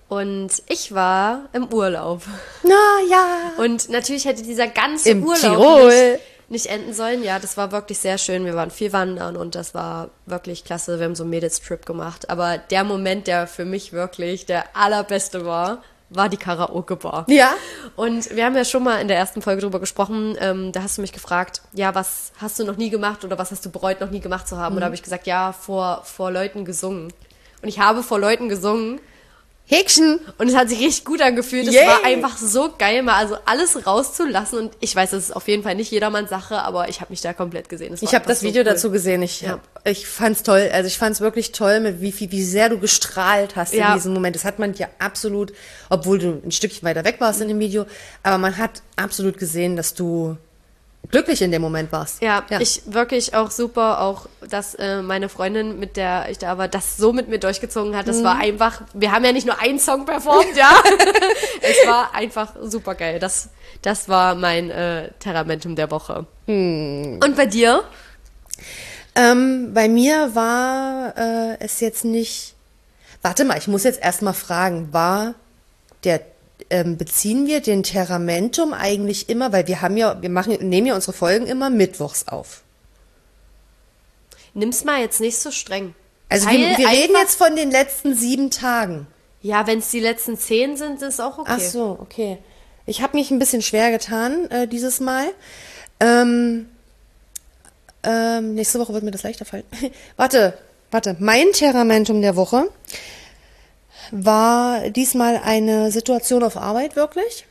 Speaker 1: Und ich war im Urlaub.
Speaker 2: Na ja.
Speaker 1: Und natürlich hätte dieser ganze
Speaker 2: Im
Speaker 1: Urlaub
Speaker 2: Tirol.
Speaker 1: nicht enden sollen. Ja, das war wirklich sehr schön. Wir waren viel wandern und das war wirklich klasse. Wir haben so einen Mädels-Trip gemacht. Aber der Moment, der für mich wirklich der allerbeste war die Karaoke-Bar.
Speaker 2: Ja.
Speaker 1: Und wir haben ja schon mal in der ersten Folge drüber gesprochen. Da hast du mich gefragt, ja, was hast du noch nie gemacht oder was hast du bereut, noch nie gemacht zu haben? Und da habe ich gesagt, ja, vor Leuten gesungen. Und ich habe vor Leuten gesungen.
Speaker 2: Häkchen.
Speaker 1: Und es hat sich richtig gut angefühlt. Es
Speaker 2: Yay.
Speaker 1: war einfach so geil, mal also alles rauszulassen. Und ich weiß, das ist auf jeden Fall nicht jedermanns Sache, aber ich habe mich da komplett gesehen.
Speaker 2: Ich habe das Video dazu gesehen.
Speaker 1: Ja.
Speaker 2: Ich fand's toll. Also ich fand's wirklich toll, mit wie sehr du gestrahlt hast in diesem Moment. Das hat man ja absolut, obwohl du ein Stückchen weiter weg warst in dem Video, aber man hat absolut gesehen, dass du glücklich in dem Moment warst.
Speaker 1: Ja, ich wirklich auch super, auch dass meine Freundin, mit der ich da war, das so mit mir durchgezogen hat. Das war einfach, wir haben ja nicht nur einen Song performt, ja. Es war einfach super geil. Das war mein Terramentum der Woche. Und bei dir?
Speaker 2: Bei mir war es jetzt nicht. Warte mal, ich muss jetzt erstmal fragen, beziehen wir den Terramentum eigentlich immer, weil nehmen ja unsere Folgen immer mittwochs auf.
Speaker 1: Nimm's mal jetzt nicht so streng.
Speaker 2: Also wir reden jetzt von den letzten 7 Tagen.
Speaker 1: Ja, wenn es die letzten 10 sind, ist auch okay.
Speaker 2: Ach so, okay. Ich habe mich ein bisschen schwer getan dieses Mal. Nächste Woche wird mir das leichter fallen. Warte. Mein Terramentum der Woche war diesmal eine Situation auf Arbeit wirklich.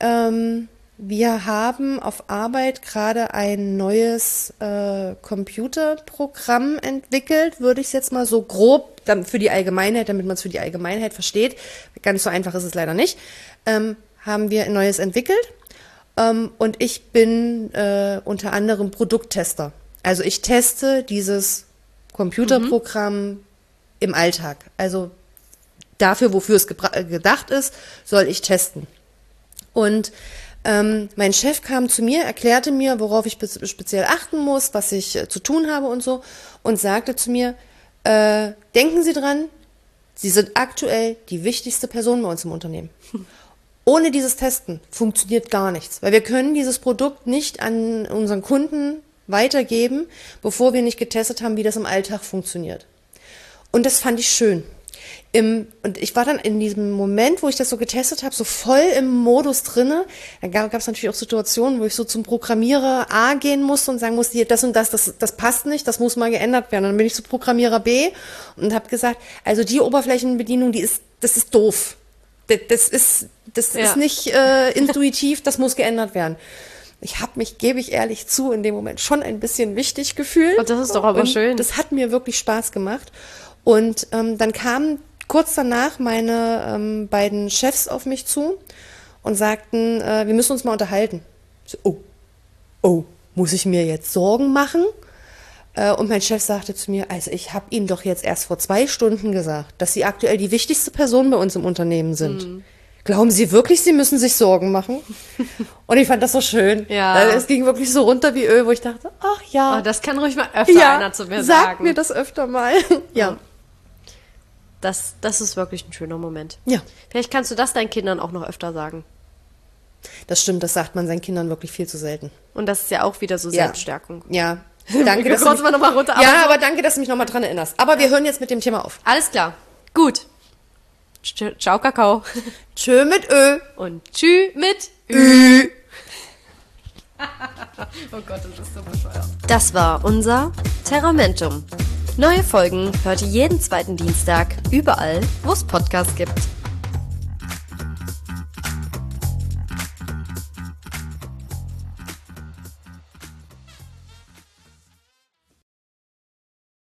Speaker 2: Wir haben auf Arbeit gerade ein neues Computerprogramm entwickelt, würde ich es jetzt mal so grob für die Allgemeinheit, damit man es für die Allgemeinheit versteht. Ganz so einfach ist es leider nicht. Haben wir ein neues entwickelt und ich bin unter anderem Produkttester. Also ich teste dieses Computerprogramm im Alltag. Also dafür, wofür es gedacht ist, soll ich testen. Und mein Chef kam zu mir, erklärte mir, worauf ich speziell achten muss, was ich zu tun habe und so, und sagte zu mir, denken Sie dran, Sie sind aktuell die wichtigste Person bei uns im Unternehmen. Ohne dieses Testen funktioniert gar nichts, weil wir können dieses Produkt nicht an unseren Kunden weitergeben, bevor wir nicht getestet haben, wie das im Alltag funktioniert. Und das fand ich schön. Und ich war dann in diesem Moment, wo ich das so getestet habe, so voll im Modus drinne. Da gab es natürlich auch Situationen, wo ich so zum Programmierer A gehen musste und sagen musste, hier, das und das passt nicht, das muss mal geändert werden. Und dann bin ich zu Programmierer B und habe gesagt, also die Oberflächenbedienung, das ist doof. Das ist nicht intuitiv, das muss geändert werden. Ich habe mich, gebe ich ehrlich zu, in dem Moment schon ein bisschen wichtig gefühlt.
Speaker 1: Und das ist doch aber schön.
Speaker 2: Das hat mir wirklich Spaß gemacht. Und dann kamen kurz danach meine beiden Chefs auf mich zu und sagten, wir müssen uns mal unterhalten. Ich so, oh, muss ich mir jetzt Sorgen machen? Und mein Chef sagte zu mir, also ich habe Ihnen doch jetzt erst vor 2 Stunden gesagt, dass Sie aktuell die wichtigste Person bei uns im Unternehmen sind. Glauben Sie wirklich, Sie müssen sich Sorgen machen? Und ich fand das so schön.
Speaker 1: Ja.
Speaker 2: Es ging wirklich so runter wie Öl, wo ich dachte, ach ja.
Speaker 1: Oh, das kann ruhig mal öfter einer zu mir sagen.
Speaker 2: Sag mir das öfter mal. Ja.
Speaker 1: Das ist wirklich ein schöner Moment.
Speaker 2: Ja.
Speaker 1: Vielleicht kannst du das deinen Kindern auch noch öfter sagen.
Speaker 2: Das stimmt, das sagt man seinen Kindern wirklich viel zu selten.
Speaker 1: Und das ist ja auch wieder so Selbststärkung.
Speaker 2: Ja. Danke, dass
Speaker 1: du noch mal runter.
Speaker 2: aber danke, dass du mich nochmal dran erinnerst. Aber wir hören jetzt mit dem Thema auf.
Speaker 1: Alles klar. Gut. Ciao, Kakao.
Speaker 2: Tschö mit Ö.
Speaker 1: Und tschü mit Ü. Oh Gott, das ist so bescheuert. Das war unser Terramentum. Neue Folgen hört ihr jeden 2. Dienstag überall, wo es Podcasts gibt.